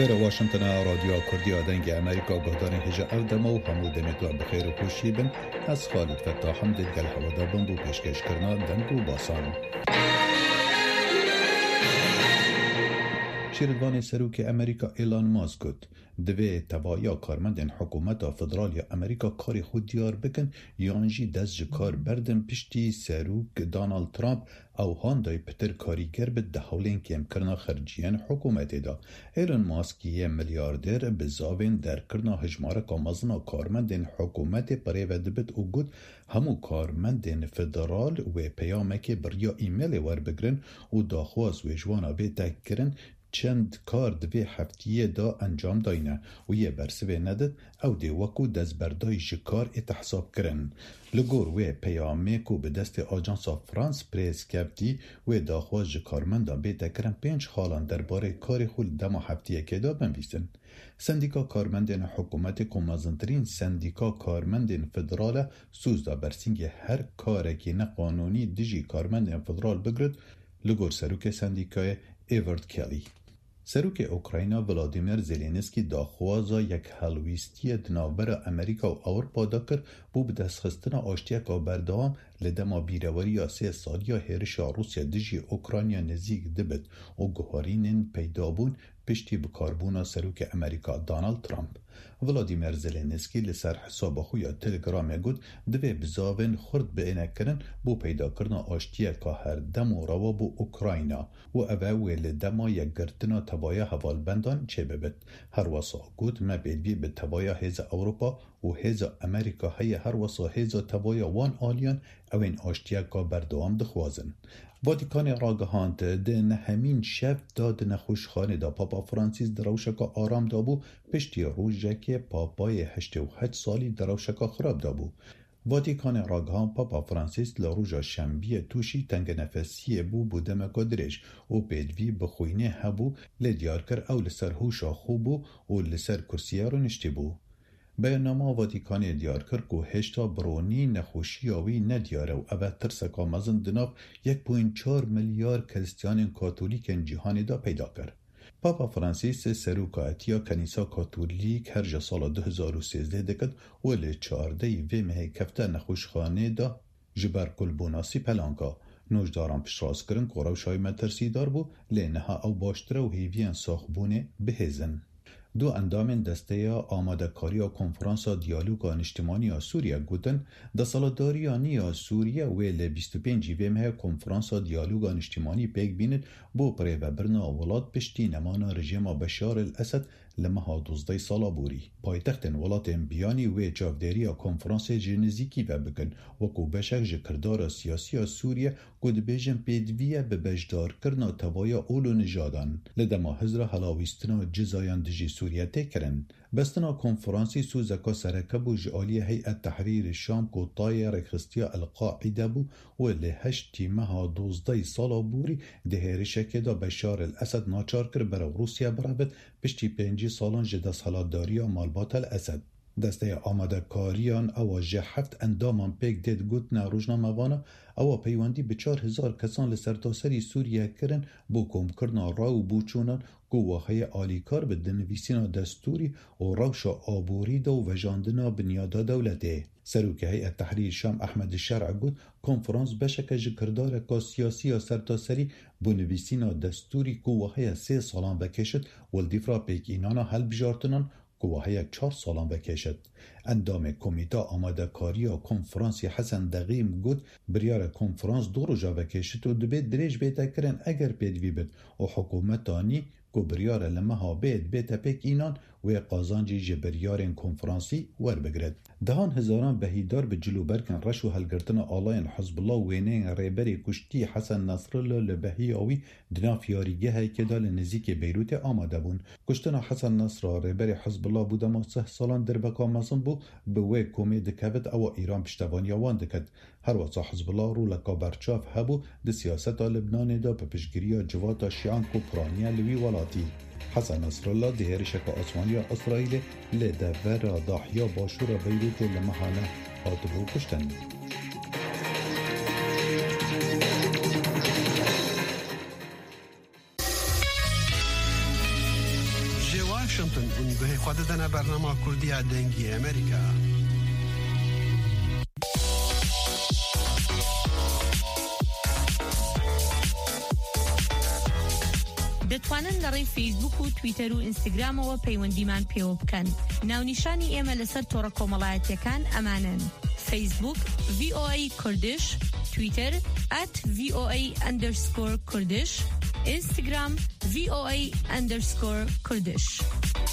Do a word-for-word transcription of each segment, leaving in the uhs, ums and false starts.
لبیر واشنطن رادیو کردی آدنگ امریکا گادان هجا او دمو همو دمیتو بخیر و خوشی بن از خالد فتاح هم دلگل هوادا بن بو پیشکش کرنا دنگو باسان. شیردوان سروک امریکا ایلان ماسک گفت دوی توایا کارمندین حکومت فدرالی امریکا کاری خود دیار بکن یانجی دست کار بردن پشتی سروک دانالد ترامپ او هاندای پتر کاریگر به دهولین کم کرنا خرجیان حکومت دا. ایلان ماسک یه میلیاردر بزاوین در کرنا هجماره کامازنا کارمندین حکومت پره و دبت او گود همو کارمندین فدرال و پیامک بریا ایمیل ور بگرن و داخواز و جوانا بیتک کرن چند کار دوی هفتیه دا انجام داینه و یه برسوه ندد او دی وکو دست بردای جکار اتحساب کرن. لگور و پیامه کو به دست آجانسا فرانس پریس کبتی و داخواز جکارمندا بیتا کرن پنج خالان درباره کار خود دما هفتیه که دا بنویسن. سندیکا کارمندین حکومت کمازنترین سندیکا کارمندین فدرال سوزدا برسینگ هر کاره که نه قانونی دیجی کارمندین فدرال بگرد لگور سروک سندیکای ایورد کلی. سروک اوکراینا ولادیمیر زلنسکی داخوازا یک هلویستی دنابر امریکا و اروپا دکر بو به دستخستن آشتیک و بردام لدما بیرواری یا سه سال یا هرش روسیا دیجی اوکراینیا نزیک دبت و گوهارینین پیدابون پشتی بکاربونا سروک امریکا دانالد ترامپ. ولادیمیر زلنسکی لسر حساب خویا تلگرام گود دوی بزاوین خورد به اینه کرن بو پیدا کرنا آشتیه که هر دم و روا بو اوکراینا و اوه لدما یک گرتنا تبایا حوال بندان چه ببت. هر واسا گود ما بیدوی به تبایا هیز اوروپا و هیز امریکا های هر واسا هیز تبایا وان آلیان او این آشتیه که بردوام دخوازن. واتیکان راگهاند ده همین شب داد نخوشخانه دا پاپا فرانسیس دروشکا آرام دابو پشتی روژه که پاپای هشت و هشت سالی دروشکا خراب دابو. واتیکان راگهان پاپا فرانسیس لروژا شنبی توشی تنگ نفسی بو بودم کدرش و پیدوی بخوینه هبو لدیار کر او لسر هوشا خوبو و لسر کرسیه رو نشتی بو. بیانما واتیکان دیار کرد که هشتا برونی نخوشیاوی ندیاره و اوه ترسکا مزن دناف یک پوینت چار میلیارد کریستیان کاتولیک جهانی دا پیدا کرد. پاپا فرانسیس سروکاتیا کنیسا کاتولیک هر جا سال دو هزار و سیزده دکد و لی چارده وی مهی کفته نخوشخانه دا جبر کلبوناسی پلانکا. نوجداران پشراز کرن که روشای مترسی دار بو لی نها او باشتره و هیویان ساخبونه بهزن. دو اندام دسته آماده کاری و کنفرانس دیالوگ اجتماعی سوریه گوتن ده سالداری سوریه و ل بیست و پنج ویمه کنفرانس دیالوگ اجتماعی پیک بینید بو پره و برنا ولات پشتی نمان رژیم بشار الاسد لمها دوزده سالا بوری. پایتخت ولات بیانی و جافداری کنفرانس جنزیکی و بکن وکو بشک جکردار سیاسی سوریه گود بیجن پیدویه به بجدار کرنا توایا اولو نجادان لدما حضر حلاویستنا جزایان دجی سوریه تکرن. بستنا کنفرانسی سوزکا سرکب و جعالی هیئت تحریر شام کوتای رکستیا القاعده بو و لهشت تیمها دوزده سالا بوری دهرشک دا بشار الاسد ناچار کر برا روسیا برابط پشتی پنجی سالان جدس حلاداری مالبات الاسد. دسته آماده کاریان او جه هفت اندامان پیک دید گوت نروجنا موانا او پیواندی به چار هزار کسان لسرتاسری سوریه کرن بو کم کرنا راو بوچونان گواهی آلیکار به دنویسینا دستوری و روشا آبوری دو و جاندنا بنیادا دولته. سروک هیئت تحریر شام احمد شرع گود کنفرانس بشک جکردار که سیاسی سرتاسری بنویسینا دستوری گواهی سه سالان بکشد ولدیفرا پیک اینانا حل بجارتنان گواهی چهار سالان بکشد. اندام کمیتا آماده کاری و کنفرانسی حسن دقیم گود بریار کنفرانس دو روزا بکشد و دبید دریج بیتا کرن اگر پیدوی بید و حکومتانی کو بریار لمها بید بیتا پیک اینان و قازانجی جبریار کنفرانسی ور بگرد. دهان هزاران بهیدار به جلو برکن رش و هلگرتن آلاین حزب الله وینین ریبری کشتی حسن نصرالله لبهی آوی دناف یاریگه های که دال نزیک بیروت آماده بون. کشتن حسن نصر ریبری حزب الله بودم سه سالان در بکا مزن بو به وی کومی دکوت او ایران پشتوانی وان دکت. هر واسه حزب الله رو لکا برچاف هبو د سیاست لبنان دا به پشگیری جوات شیعان کوپرانیا لوی ولاتی. حسن نصرالله دهرشک آسمانی اسرائیل لدور ضاحیا باشور بیروت لمحانه آتبو کشتن. Washington اون به خود دنا برنامه کردی دنگی امریکا دەتوانن لەڕێی فیسبوک و تویتەر و ئینستاگرامەوە پەیوەندیمان پێوە بکەن. ناونیشانی ئێمە لەسەر تۆڕە کۆمەڵایەتیەکان ئەمانن: فیسبوک وی او ای کوردش، تویتر ات وی او ای اندرسکور کوردش، اینستاگرام وی او ای اندرسکور کوردش.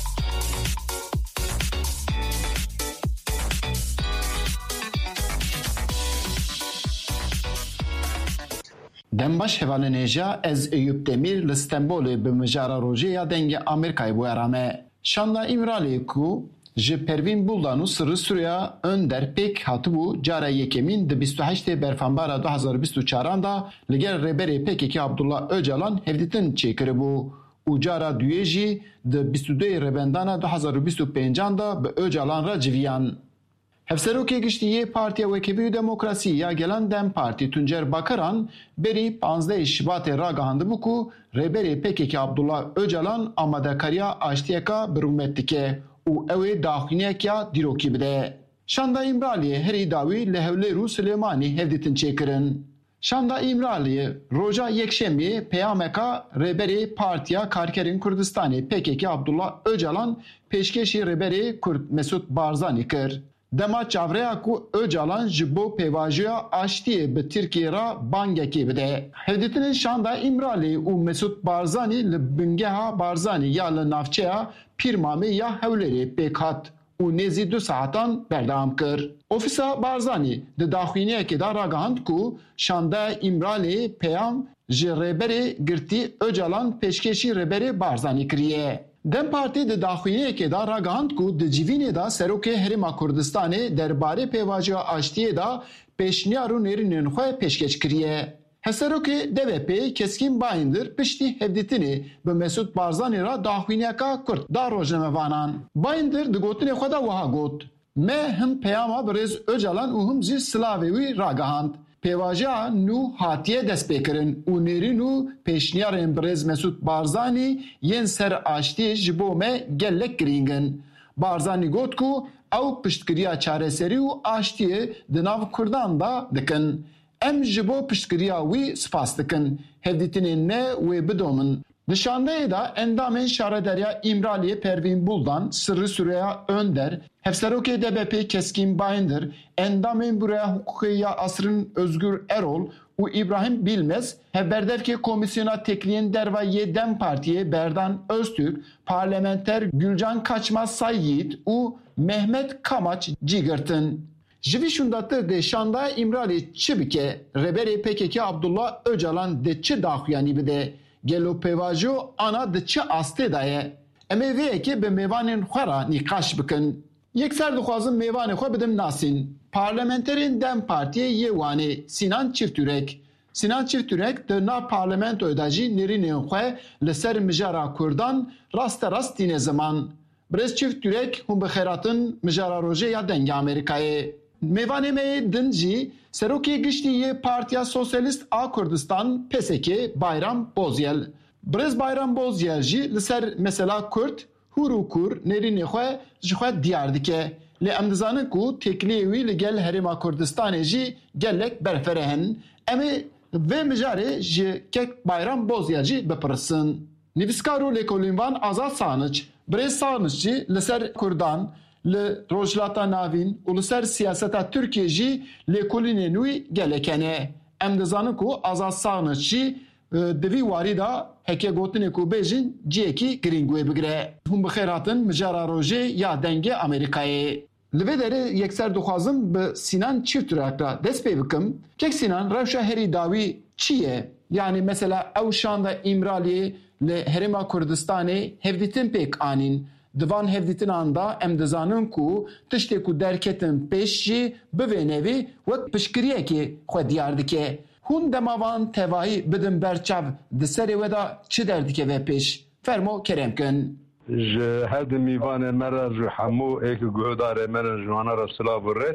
دمباش هوان نيجا از ايوب دمير لستنبول بمجارة روجيا دنگ امريكاي بو ارامه شاندا امرالي کو جه پروین بولدانو سر سوریا önder pek hatı bu cara yekemin de بیست و هشت برفانبارا دو هزار و بیست و چهار da لگر ربری پک کی Abdullah Öcalan hevditin çekiri bu u cara düyeji de بیست و دو ربندانا دو هزار و بیست و پنج da به Öcalan را جویان Hevseroke giştiye partiya Vekebi Demokrasi ya gelen Dem Parti Tuncer Bakaran beri panzdeh Şubat'e ragahandı bu ku reberi P K K Abdullah Öcalan amadekariya aştiyeka birumettike u evi daxiniyekya diroki bide. Şanda İmraliye heri davi lehevleru Süleymani hevditin çekirin. Şanda İmraliye roja yekşemi peyameka reberi partiya Karkerin Kürdistan'ı P K K Abdullah Öcalan peşkeşi reberi Kürt Mesut Barzani kır. Dema çavreya ku Öcalan ji bo pêvajiya aştiyê bi Tirkiye ra bangekê bide. Hevditinin şanda İmralî û Mesut Barzanî li bingeha Barzanî ya li navçeya Pîrmamê ya Hewlêrê pêk hat û nêzî du saetan berdewam kir. Ofîsa Barzanî di daxwîniyekê da ragihand ku şanda İmralî peyam ji rêberê girtî Öcalan pêşkêşî rêberê Barzanî kiriye. Dem Parti de daxwîniyekê da ragihand ku di civînê da Serokê Herêma Kurdistanê derbarê pêvajiya aştiyê da pêşniyar û nêrînên xwe pêşkêş kiriye. Heserokê D V P keskin bayindir piştî hevdîtinê bi Mesut Barzanî ra daxwîniyeka Kurd da rojnamevanan. Bayindir di gotinê xwe da wiha got. Me him peyama bi rêz Öcalan û him jî silavê wî ragihand. Pêvajiya nû hatiye destpêkirin û nêrîn û pêşniyarên bi rêz Mesut Barzanî yên ser aştiyê ji bo me gelek girîngin. Barzanî got ku ew piştkiriya çareserî û aştiyê di nav Kurdan da dikin. Em ji bo piştkiriya wî spas dikin. Hevdîtinên me wê bidomin. Di şandeyê da endamên şarederiya İmraliyê Pervin Buldan, Sırrı Süreyya Önder, Hevserokê D B P keskin bayindir, endamên Buraya Hukukiya Asrın Özgür Erol û İbrahim Bilmez, hevberdevkê komisyona tekliyên dervayê Dem Partiye Berdan Öztürk, parlamenter Gülcan Kaçmaz Sayyid û Mehmet Kamaç cigirtin. Jivi şundatır de şanda İmralî çi bike, reberê P K K Abdullah Öcalan de çi daxuyanî bide, gelo pêvajo ana di çi astê da ye. Em ê vêyekê bi mêvanên xwe ra nîqaş bikin. Yekser dixwazim mêvanê xwe bidim nasîn. Parlamenterên Dem Partiyê yê wanê Sinan Çiftürek. Sinan Çiftürek di nav parlamentoyê da jî nêrînên xwe li ser mijara Kurdan rasterast tîne ziman. Birêz Çiftürek hûn bi xêratin mijara rojê ya dengê Amerîkayê. Mêvanê me din jî Serokê Giştî Partiya Sosyalist a Kurdistan P S K Bayram Bozyel. Birêz Bayram Bozyel jî li ser mesela Kurd hûr û kur nêrînê xwe ji xwe diyar dike. Lê em dizanin ku tekliyê wî li gel Herêma Kurdistanê jî gelek berfere hin. Em ê vê mijarê ji kek Bayram Bozyel jî bipirsin. Nivîskar û lêkolînvan Azad Saniç. Birêz Saniç jî li ser Kurdan, li rojhilata navîn û li ser siyaseta Tirkiye jî lêkolînên wî gelek hene. Em dizanin ku Azad Saniç jî di vî warî da heke gotinê ku bêjin ciyekî girîng wê bigire. Hûn bi xêr hatin mijara rojê ya dengê Amerîkayê. Li vê derê yekser dixwazim bi Sinan Çiftürek ra dest pê bikim. Kek Sinan rewşa herî dawî çi ye? Yani mesela ew şanda İmraliyê li Herêma Kurdistanê hevdîtin pêk anîn. Divan hevdîtinan da em dizanin ku tiştê ku derketin pêş jî bi vê nevê wek piştgiriyekê xwe diyar dike. Hûn demavan tevahî bidin berçav di serê we da çi derdike ve pêş? Fermo kerem kin. Ji her di mîvanê me re ji hemû êkî guhdarê me re ji wana re silav û rês.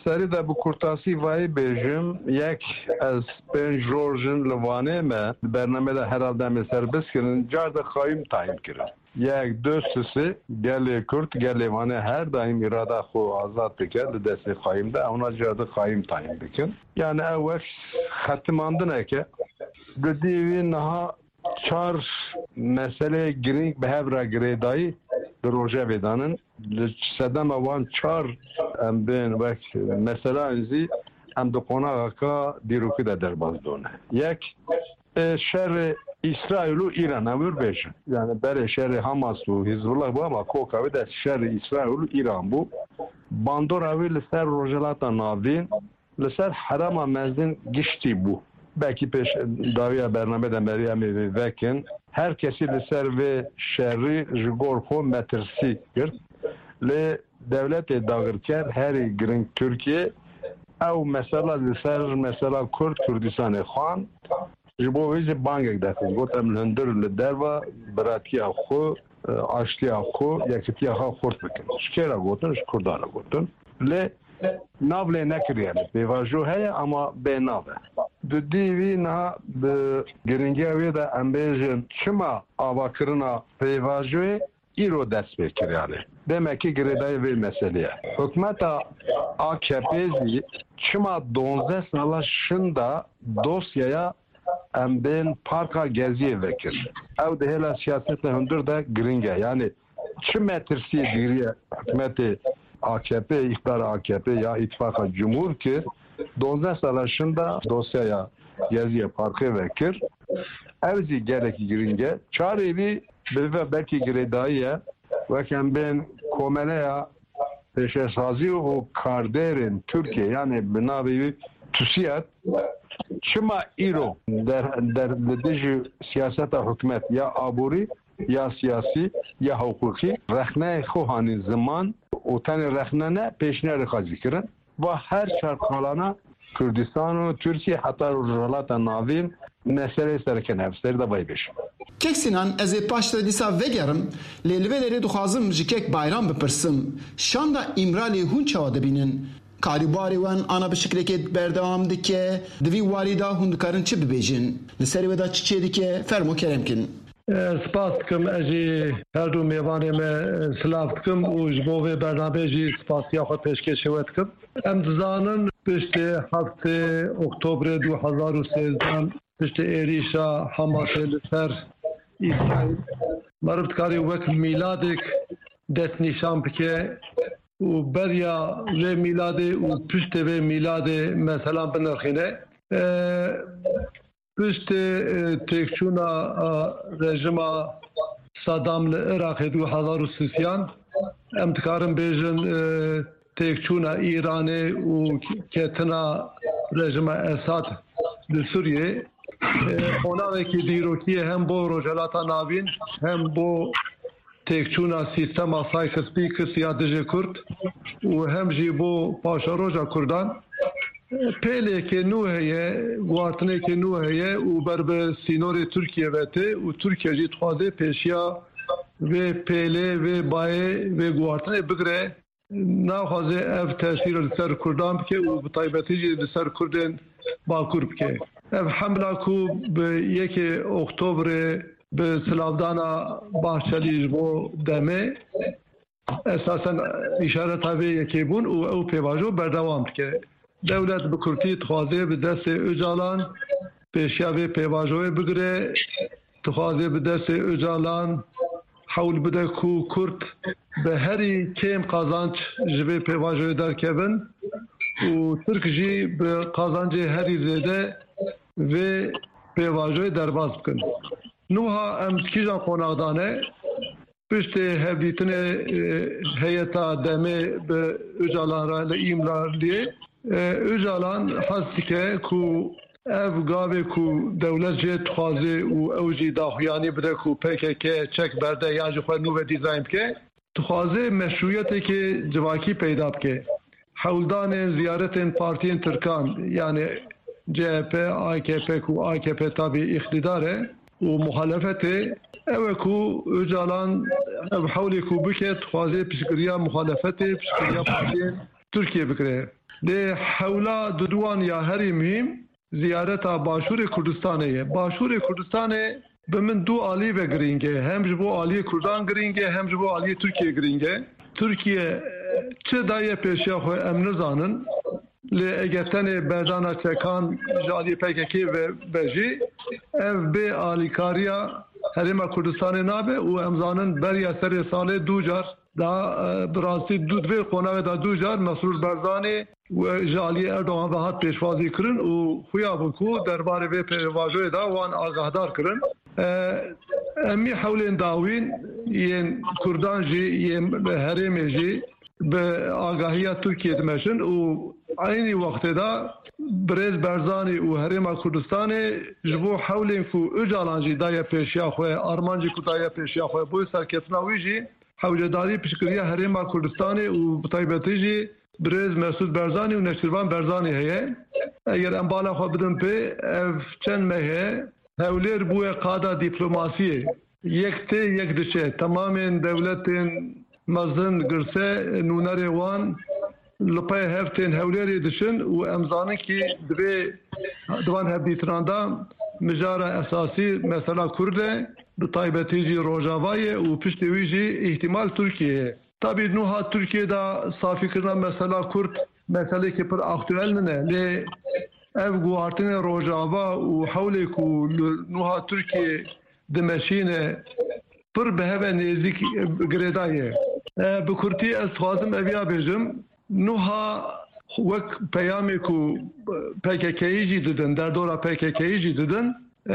سری ده بکورتاسی وای بیجم یک از پنج روزن لوانه ما برنامه ده هر آدم سربس کردن جار ده خواهیم تعیین کرد یک دو سه گل کرد گل وانه هر دایم اراده خو آزاد بکرد دست خواهیم ده اونا جار ده خواهیم تعیین بکن یعنی اول ختماندنه که گدیوی نها چهار مسئله گرینگ به هفره گریدایی در روژه بدانن سدم اوان چهار ام بین وقت مثلا انزی ام دو قناغ که دیروکی ده در باز دونه یک شهر اسرائیل و ایران امور بیشن یعنی برای شهر حماس و حزب الله بو اما کوکاوی ده شهر اسرائیل و ایران بو باندور اوی لسر روژلات ناوین لسر حرام مزدین گشتی بو belki peş daviya bername de Meryem'i vekin her kesi liser ve şerri jigorko metrsi kir le devlet dağırker her girin Türkiye ev mesela liser mesela Kürt Kürdistan'ı xan jibo vizi bangek daxil gotem hındır le derva beratiya xo aştiya xo yakitiya xo xort bikin şkera gotun şkurdara gotun le navle nekiriyeli bevajo heye ama be nave Düdüvi na be geringiye de ambejin çima avakırına pevajoy iro ders bekir yani. Demek ki gireday ve meseleye. Hükümeta A K P'yi çima donze salaşında dosyaya emben parka geziye vekir. Ev de hele siyasetle hündür de geringe yani çima tersi diriye hükümeti A K P, iktidar A K P ya ittifaka cumhur ki donze salaşında dosyaya geziye parkı vekir. Evzi gereki giringe çarevi bir belki giredaiye ve ben komelaya peşesazi o karderin Türkiye yani binavi TÜSİAD çima iro der der dediği siyaseta hükümet ya aburi ya siyasi ya hukuki rehne khohani zaman o tane rehnene peşine rekazi kirin ve her şartlarına Kürdistan ve Türkiye hatta Rojavata navin mesele serken hepsleri de baybeş. Keksinan ez ê paşta dîsa vegerim lê li vê derê dixwazim ji kek bayram bipirsim şanda îmralê hûn çawa dibînin karîbarê wan ana bi şiklekê berdewam dike di vî warî da hûn dikarin çi bibêjin li serê wê da çi çê dike fermo keremkin. Spas dikim ez jî her du mêvanê me silav dikim û ji bo vê bernameyê jî spasiya xwe pêşkêşê we dikim. Em dizanin piştî heftê Oktobrê du hezar û sêzdeh piştî êrîşa Hamasê li ser İsrail meriv dikarî wek mîladek dest nîşan bike û beriya vê mîladê û piştê vê mîladê meselan binirxîne. Piştî têkçûna rejima Saddam li Iraqê du hezar û sîsyan em dikarin bêjin têkçûna İranê û ketina rejima Esad li Sûriyê Onavekî dîrokî hem bo Rojavata navîn hem bo têkçûna sîstema Sykes-Picus ya dijî Kurd û hem jî bo paşaroja Kurdan pêlekê nû heye guhartinekê nû heye û ber bi sînorê Tirkiye ve tê û Tirkiye jî dixwaze pêşiya vê pêlê vê bayê vê guhartinê bigire naxwaze ev tesîr li ser Kurdan bike û bi taybetî jî li ser Kurdên Bakur bike. Ev hemla ku bi yekê Oktobrê bi silavdana Bahçelî ji bo demê esasen îşareta vê yekê bûn û ew pêvajo berdewam dike. Devlet bi Kurtî dixwaze bi destê Öcalan pêşiya vê pêvajoyê bigire dixwaze bi destê Öcalan hewl bide ku Kurd bi herî kêm qazanç ji vê pêvajoyê derkevin û Tirk jî bi qazancê herî zêde vê pêvajoyê derbas bikin. Nuha em kîja qonaqdane piştê hevdîtinê heyeta demê bi Öcalan re li îmraliyê Öcalan hez dike ku ev gavê ku dewlet jê dixwaze û ew jî daxuyanî bide ku P K K çek berde yan ji xwe nû ve dîzayn bike dixwaze meşruiyetekê civakî peyda bike. Hewldanên ziyaretên partiyên Tirkan yani C H P, A K P ku A K P tabi iktidar e û muhalefetê ew e ku Öcalan ev hewlê ku bike dixwaze piştgiriya muhalefetê piştgiriya partiyên Tirkiye bikire. de hewla duduan ya herî mühim ziyareta Başûrê Kurdistanê ye. Başûrê Kurdistanê bi min du alî ve giring e. Hem ji bo aliyê Kurdan giring e, hem ji bo aliyê Tirkiye giring e. Tirkiye çi daye pêşiya xwe em nizanin. Lê eger tenê berdana çekan ji aliyê P K K ve bejî ev bê alîkariya Herêma Kurdistanê nabe û em zanin beriya serê salê du car da bi rastî du divê qonavê da du car Mesrûr Barzanî ji aliyê Erdogan ve hat pêşwazî kirin û xuya bûn ku derbarê vê pêvajoyê da wan agahdar kirin. Emî hewlên dawîn yên Kurdan jî yên herêmê jî bi agahiya Tirkiye dimeşin û aynî wextê da Birêz Barzanî û Herêma Kurdistanê ji bo hewlên ku Öcalan jî daye pêşiya xwe, armancê ku daye pêşiya xwe bû serketina wî jî hewcedarî piştgiriya Herêma Kurdistanê û bi taybetî jî Birêz Mesûd Barzanî û Neşirvan Barzanî heye. Eger em bala xwe bidin pê ev çend me heye hewlêr bûye qada dîplomasiyê. Yek tê yek diçe. Temamên dewletên mezin girse nûnerê wan li pê hevtên hewlêrê diçin û em zanin ki divê divan hevdîtinan da mijara esasî mesela Kurd e bi taybetî jî Rojavayê û piştî wî jî ihtimal Tirkiyeyê. Tabî nuha Tirkiye da safîkirina mesela Kurd meselekî pir aktüel nine lê ev guhartinê Rojava û hewlê ku nuha Tirkiye dimeşîne pir bi heve nêzik girêdayê. Bi Kurtî ez dixwazim ev ya bêjim nuha wek peyamê ku P K K'yê jî didin, derdora P K K'yê jî didin,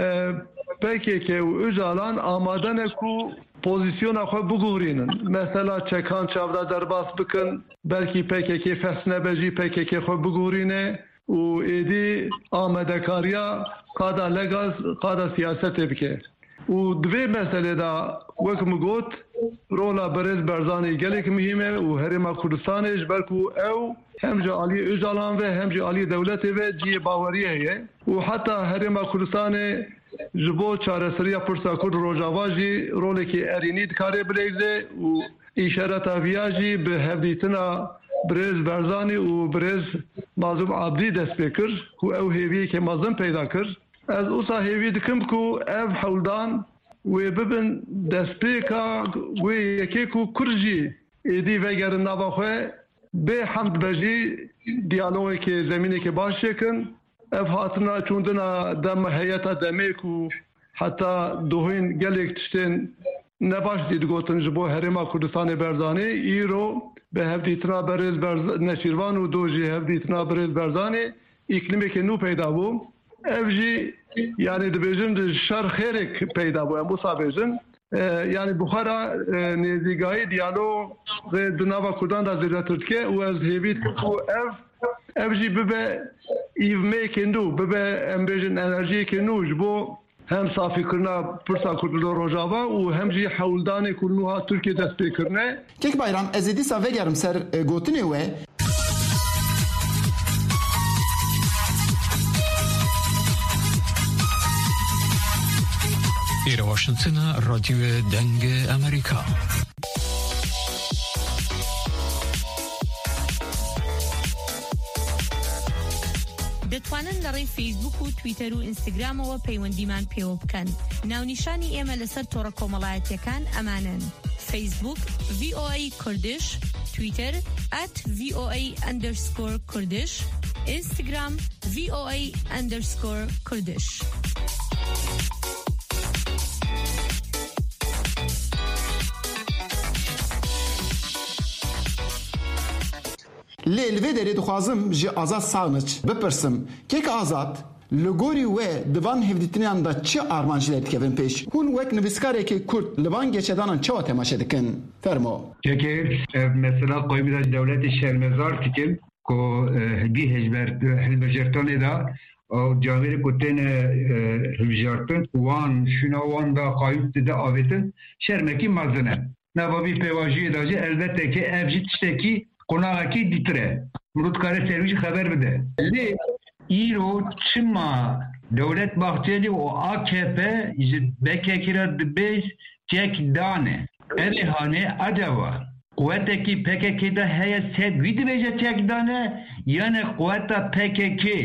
P K K û Öcalan amade ne ku pozisyona xwe biguhrînin. Mesela çekan çavda derbas bikin, belkî P K K fesnebe jî P K K xwe biguhrîne û êdî amedekariya qada legaz, qada siyasetê bike. û divê meselê da wek min got rola Birêz Barzanî gelek mühim e û Herêma Kurdistanê ji ber ku ew hem ji aliyê Öcalan ve hem ji aliyê dewletê ve ciyê bawerî heye û heta Herêma Kurdistanê ji bo çareseriya Pirsa Kurd Rojava jî rolekî erînî dikare bilêze û îşareta viya jî bi hevdîtina Birêz Barzanî û Birêz Mazlûm Abdî dest pê kir ku ew hêviyekê mezin peyda kir. Ez wisa hêvî dikim ku ev hewldan wê bibin destpêka wê yekê ku Kurd jî êdî vegerin nava xwe bê hemd be jî diyalogekê zemînekê baş çêkin. Ev hatina çûndina dem heyeta demê ku heta duhên gelek tiştên nebaş dî digotin ji bo Herêma Kurdistanê Barzanî îro bi hevdîtina Birêz Neşîrvan û du jî hevdîtina Birêz Barzanî îklimekê nû peyda bû. Ev jî yani dibêjin di şer xêrek peyda bû em wisa bêjin. Yani buxara nêzîgahî diyalog ve di nava Kurdan da zêdetir dike û ez hêvî dikim ku ev ev jî bibe îvmeyekê nû, bibe em bêjin enerjiyekê nû ji bo hem safîkirina Pirsa Kurd li Rojava û hem jî hewldanê ku nuha Tirkiye dest pê kirine. Kek Bayram ez ê dîsa vegerim ser gotinê we. Îro Washingtona Radyoya Dengê Amerîka. دەتوانن لەڕێی فیسبوک و تویتەر و ئینستاگرامەوە پەیوەندیمان پێوە بکەن. ناونیشانی ئێمە لەسەر تۆڕە کۆمەڵایەتیەکان ئەمانن: فیسبوک وی او ای کوردش، تویتر ئەت وی او ای ئەندەرسکۆر کوردش، ئینستاگرام وی او ای ئەندەرسکۆر کوردش. Lê li vê derê dixwazim ji Azad Sağniç bipirsim. Kek Azad, li gorî we di van hevdîtiniyan da çi armancîler dikevin pêş? Hûn wek nivîskarekî Kurd li van geçedanan çawa temaşe dikin? Fermo. Kekê mesela qoymîda dewletê şermezar dikin ku hêdî hejber hilbijartanê da camerê ku têne hilbijartin wan şûna wan da qayûp dide avêtin şermekî mezin e. Navabî pêvajiyê da jî elbette ki ev jî tiştekî qonaqekî dîtire. Murûtkare serwî xeber bide. Lê îro çima Dewlet Bahçeli û A K P ji B K K re dibêj tek dane. Erê hane acaba قوتکی P K K ده هیا سد وید بیجه تک دانه یعنی قوتا P K K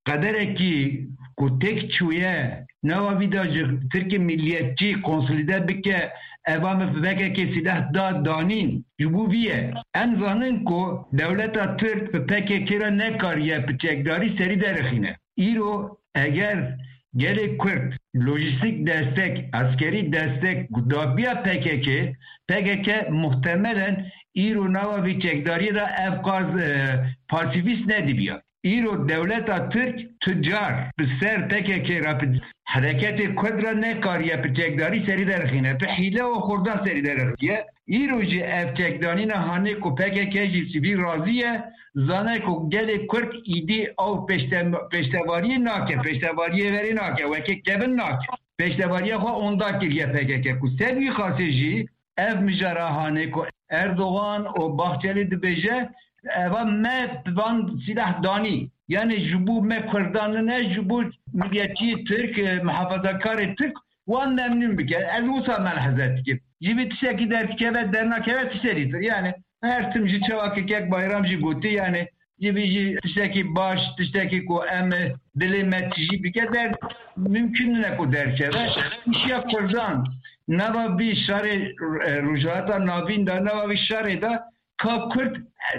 قدرکی کو تک چویه نوا ویدا ترک ملیتچی کنسولیده بکه اوام P K K silah da danîn ji bo vî em zanin ku dewleta Tirk P K K ra nekariye bi çekdarî serî derexîne. Îro eger gelê Kurd lojistik destek, askerî destek dabiya P K K, P K K muhtemelen îro nava vî çekdarî da ev qaz pasifîst nedibiya. îro devleta Tirk tüccar bi ser P K K ra hareketi Kurd ra nekariye bi çekdarî serî derexîne. Bi hîle û xurdan serî derexîye. îro jî ev çekdanîna hanê ku P K K jî sivî razî ye zane ku gelê Kurd îdî ew pêştevariyê nake, pêştevariyê verî nake, wekî kevin nake. Pêştevariya xwe onda kiriye P K K. Ku ser wî xasê jî ev mijara hanê ku Erdoğan û Bahçeli dibêje eva me van silah danî. Yani ji bo me Kurdanê ne ji bo milliyetçî Tirk, muhafazakarê Tirk wan memnûn bike. Ez wisa melheze dikim. Ji vî tiştekî derkeve dernakeve tişerîdir. Yani her tim ji çavakekek bayram jî gotî yani ji vî jî tiştekî baş, tiştekî ku em dilê me tijî bike der mümkün ne ku derkeve. İşya Kurdan nava vî şerê rojhata navîn da nava vî şerê da ka Kurd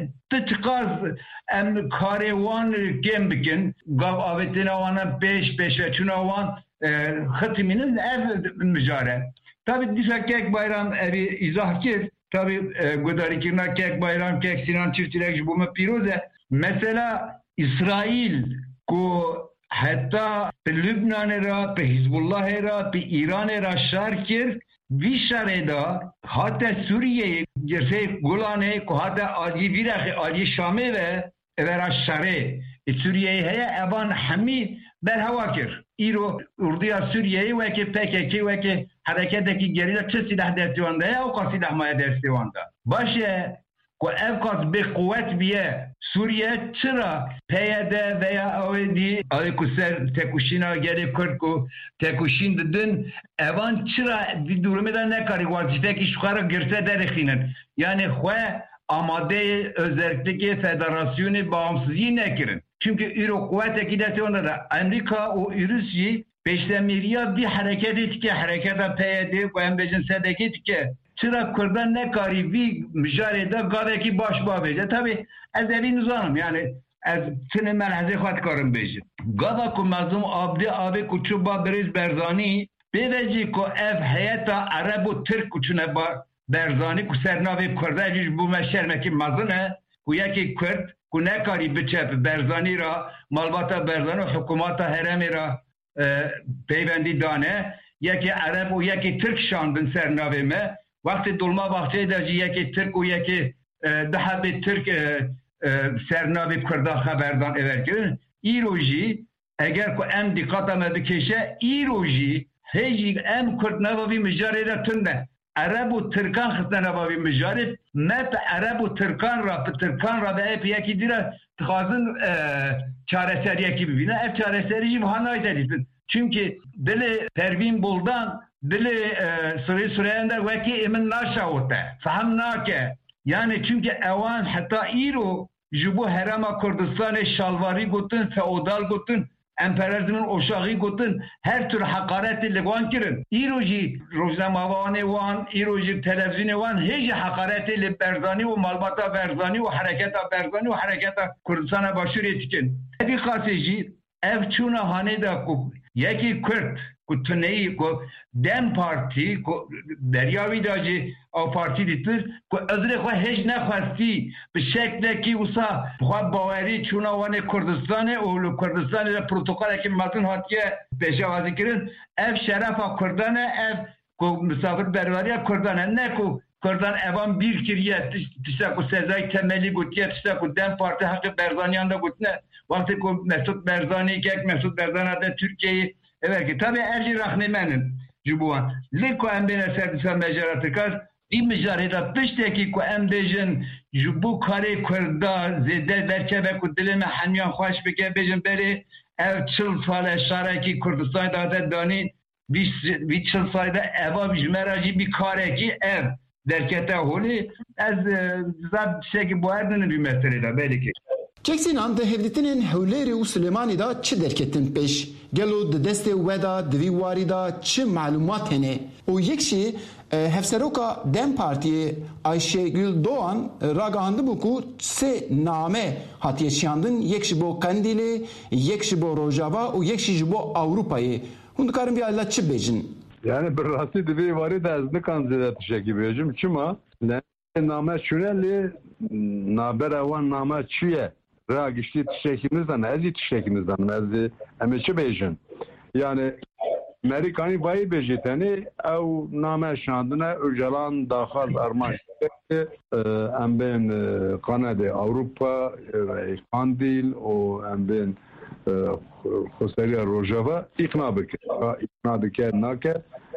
tıkaz em karê wan kêm bikin gav avêtîna wan pêş pêşveçûna wan xetimînin ev mijare. Tabii dîsa kek bayram evî izah kir. Tabii gudarîkirina kek bayram kek Sinan Çiftçilek ji bo me pîroz e. Mesela İsrail ku heta bi Lübnanê ra, bi Hizbullahê ra, bi Îranê ra şer kir. Vî şerê da hatta Sûriyeyê girsey Gulanê ku hatta aliyê vîrexê aliyê Şamê ve evera şerê Sûriyeyê heye evan hemî berhewa kir. îro orduya Sûriyeyê wekî P K K wekî hereketekî gerîla çi silah destêwan da ye ew qas silah maye destêwan da. Baş e ku ev qas bê quvvet biye Sûriye çira P Y D veya ew dî ew ku ser tekuşîna gelê Kurd ku tekuşîn didin evan çira vî durumê da nekarî wazîfekî ji xwe re girse derexînin. Yani xwe amadeyê özellikle Federasyonê Bağımsızlığî nekirin. Çünkü îro kuvvetekî destêwan da Amerika û Rusya pêştemîriya bir hareket etike hareketa P Y D ku em bêjin sedekî dike. Çıra Kurdan nekarî vî mijarê da gavekî baş babêje. Tabii ez evî nizanim yani ez çinê melhezê xwe dikarim bêjim. Gava ku mezlûm abdê avê ku çû ba Birêz Berzanî bêvecî ku ev heyeta Ereb û Tirk ku çûne ba Berzanî ku sernavê Kurda jî bu me şermekî mezin e ku yekî Kurd ku nekarî biçe Berzanî ra malbata Berzanî û hikûmata herêmê ra peywendî dane yekî Ereb û yekî Tirk şandin sernavê me. Vakti dolma bahçeye de yeki Türk o yeki daha bir Türk sernavê Kurda haberdan everkirin. îro jî eger ku em diqqata me bikeşe îro jî hêjî em Kurd nevavî mijarê de tune. Ereb û Tirkan xistine nevavî mijarê me pe Ereb û Tirkan ra pe Tirkan ra ve hep yekî dîre dixwazin çareseriyekî bibîne. Ev çareserî jî wiha nayîdîtin. Çünkü dilê Pervîn Buldan Dili Suriye Suriye'nde veki emin naşaote, fahm nake. Yani çünkü evan hatta îro ji bo herema Kurdistanê şalvarî gotin, feodal gotin, emperyalizmin oşağı gotin, her tür hakaretê li wan kirin. îro jî rojnamavanê wan, îro jî televizyonê wan hêjî hakaretê li Berzanî û malbata Berzanî û hereketa Berzanî û hereketa Kurdistana Başûrê dikin. Evî qasê jî ev çûna hanê da ku yekî Kurd ku tuneyî ku Dem Parti ku deryavî da jî ew partî dîtir ku ezrê xwe hêj nexwestî bi şeklekî wisa xwe bawerî çûna wanê Kurdistanê û li Kurdistanê de protokolekî mezin hatiye pêşevazîkirin ev şerefa Kurdan e ev ku misafirberveriya Kurdan e ne ku Kurdan evan bir kiriye tişta ku sezayî temelî gotiye tişta ku Dem Parti heqê Berzaniyan da gotine vakti ku Mesut Berzanî kek Mesut Berzanî de Türkiye'yi evet ki tabii erci rahnemenin jubuan. Liko em bine serdisa mecaratı kar. Di mecarı da pişteki ku em bejin jubu kare Kurda zede derkebe ku dilime hanyan hoş bike bejin beri ev çıl sale şaraki Kurdistan'da da dani bir çıl sayda eva bijmeracı bir kare ki ev derkete holi ez zab şeki bu erdini bir meselede belki. Çeksinan da hevditinin hevleri u Süleymanî da çi derketin peş? Gelo di destê we da di vî warî da çi malumat hene? û yek jî hevseroka Dem Partiyê Ayşegül Doğan ragihandibû ku sê name hatiye çiyandin, yek ji bo Qendîlê, yek ji bo Rojava û yek ji bo Awropayê. Hûn dikarin vî alî çi bêjin? Yani bir rastî di vê warî de ez nikan zêde tişekî bêjim. Çima? Name şûne nabera wan name çi ye? Ra giştî tişekimizden, ezî tişekimizden, ez em çi bêjin? Yani Amerikanî vayî bêjî tenê ew name şandine Öcalan daxwaz armanc em bên Kanadê Awropa Qandîl û em bên Xweseriya Rojava îqna bike. İqna dike nake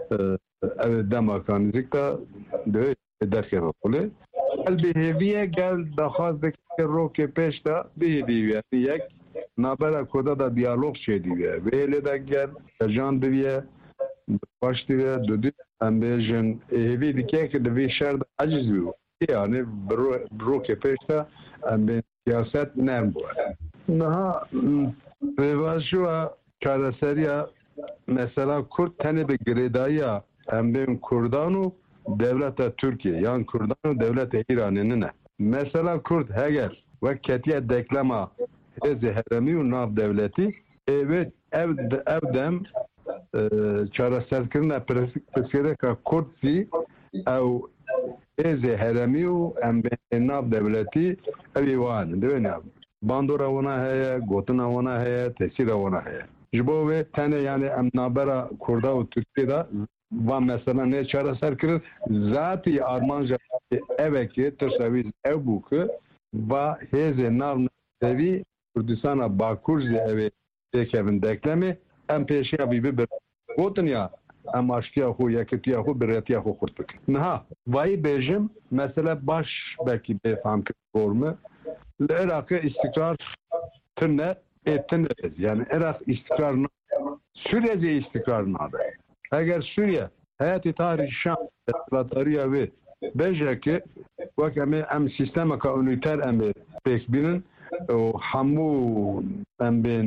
ev dema kanîzik da divê derkeve xulê. El bihêviye gel daxwaz dike rokê pêş da bihêviye yek nabera koda da diyalog çêdiye. Vê de gel jan diye baş diye dödü em bêjin hêvî dike ki divê şer de aciz bû. Yani rokê pêş da em bên siyaset nem bû. Niha rêvajiya çareseriya mesela Kurd tenê bi girêdayiya em bên Kurdan û devleta Türkiye yan Kurdan û devleta İranê ne? Mesela Kurd heger ve ketiye deklama hêzê heremî û nav devletî evet ev ev dem çareserkirina pirsgirêka Kurd jî ew hêzê heremî û em bên nav devletî evî wan divê bandora wana heye, gotina wana heye, tesîra wana heye. Ji bo wê tenê yani em nabera Kurda û Tirkiyê van mesela ne çareser kirin zatî armanca evekê tirsevî ev bû ki va hêzê nav nevî Kurdistana Bakur jî evê têkevin deklemê em pêşiya bî bibir gotin ya em aştiya xwe yekitiya xwe bi retiya xwe xurt bikin. Niha vayî bêjim mesela baş belkî bêfam kir gorme li Iraqê istikrar tune ê tune yani Iraq istikrar Suriye jî istikrar nabe. Eger Suriye heyetî tarî Şam desthilatariya wê bêje ki wek em ê em sîstemeka unîter em ê pêk bînin û hemû em bên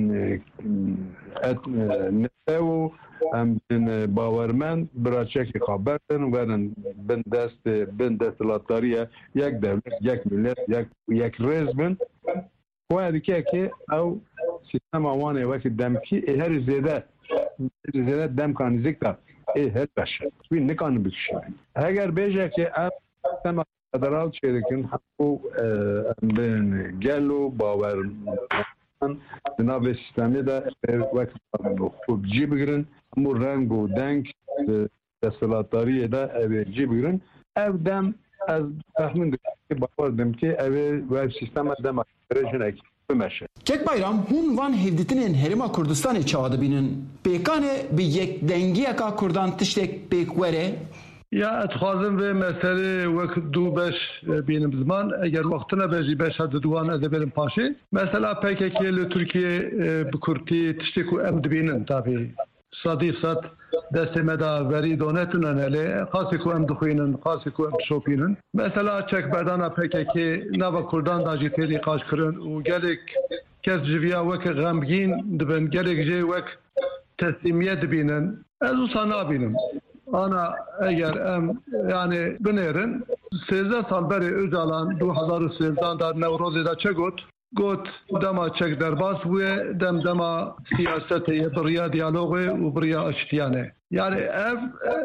nêse û em bên bawermend biraçekê xwe berdin werin bin destê bin desthilatariya yek devlet yek millet yek yek rêz bin xwe dike ki ew sîstema wanê wekî demkî ê herî zêde zêde demkan nîzik da ê her beş wî nikanin bikişin. Heger bêje ki ev sistema federal çêdikin hemû em bên gel û bawermend di navê sistemê de wek xwe cî bigirin hemû reng û deng desthilatariyê de ev ê cî bigirin ev dem ez texmîn dikim bawer dim ki ev ê wek sistema dema jinekî bimeşe. Kek bayram hûn van hevdîtinên Herêma Kurdistanê çawa dibînin. Pêkanê bi yekdengiyeka Kurdan tiştek pêk were? Ya etxwazim vê meselê wek dû beş bînim ziman eger wextine be jî beşa diduwan ez ê berim paşê. Mesela P K K li Tirkiyê bi Kurdî tiştê ku em dibînin tabii sadî sed destê me da verî donetûne nelê qasî ku em dixwînin qasî ku em şopînin. Mesela çekberdana P K K nava Kurdan da jî têrî qaç kirin û gelek kes ji vîya wekî xemgîn dibin gelek jê wek teslîmiye dibînin. Ez wisa nabînim. Ana eğer em yani binêrin sêzde sal berê Öcalan du hezar û sêzdan da Newrozê da çi got? Got dema çek derbas bûye dem dema siyasetê biriya diyalogê û biriya eştiyanê. Yani ev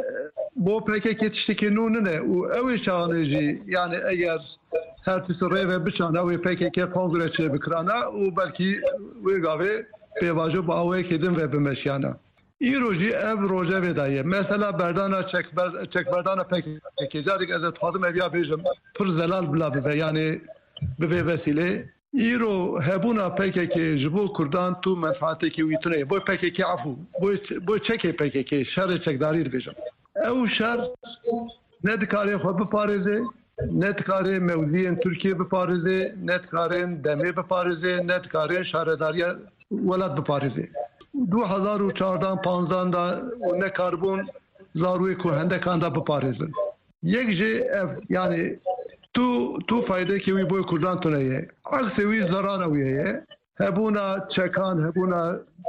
bo P K K tiştekî nû nine û ew ê çawanê jî yani eğer her tiştî rêve biçan ew ê P K K kongre çê bikirane û belkî wê gavê pêvajo bi awayekê din ve bimeşiyane. İro jî ev rojevê de ye. Mesela berdana çekberdana P K K carek ez dixwazim ev ya bêjim pir zelal bila bibe yani bi vê vesîlê îro hebûna P K K ji bo Kurdan tu menfaatekî wî tune bo P K K afû bo çekê P K K şerê çekdarî dibêjim. Ew şer ne dikarê xwe biparêze ne dikarê mewziyên Tirkiye biparêze ne dikarên demê biparêze ne dikarên şaredariya welat biparêze. دو هزار و چهارده پانزده دا و نکاربون زاروی که هنده کانده بپارزن یک جه یعنی تو تو فایده که وی بوی کردان تونیه عکس وی ضرر ویه هبونا چکان هبونا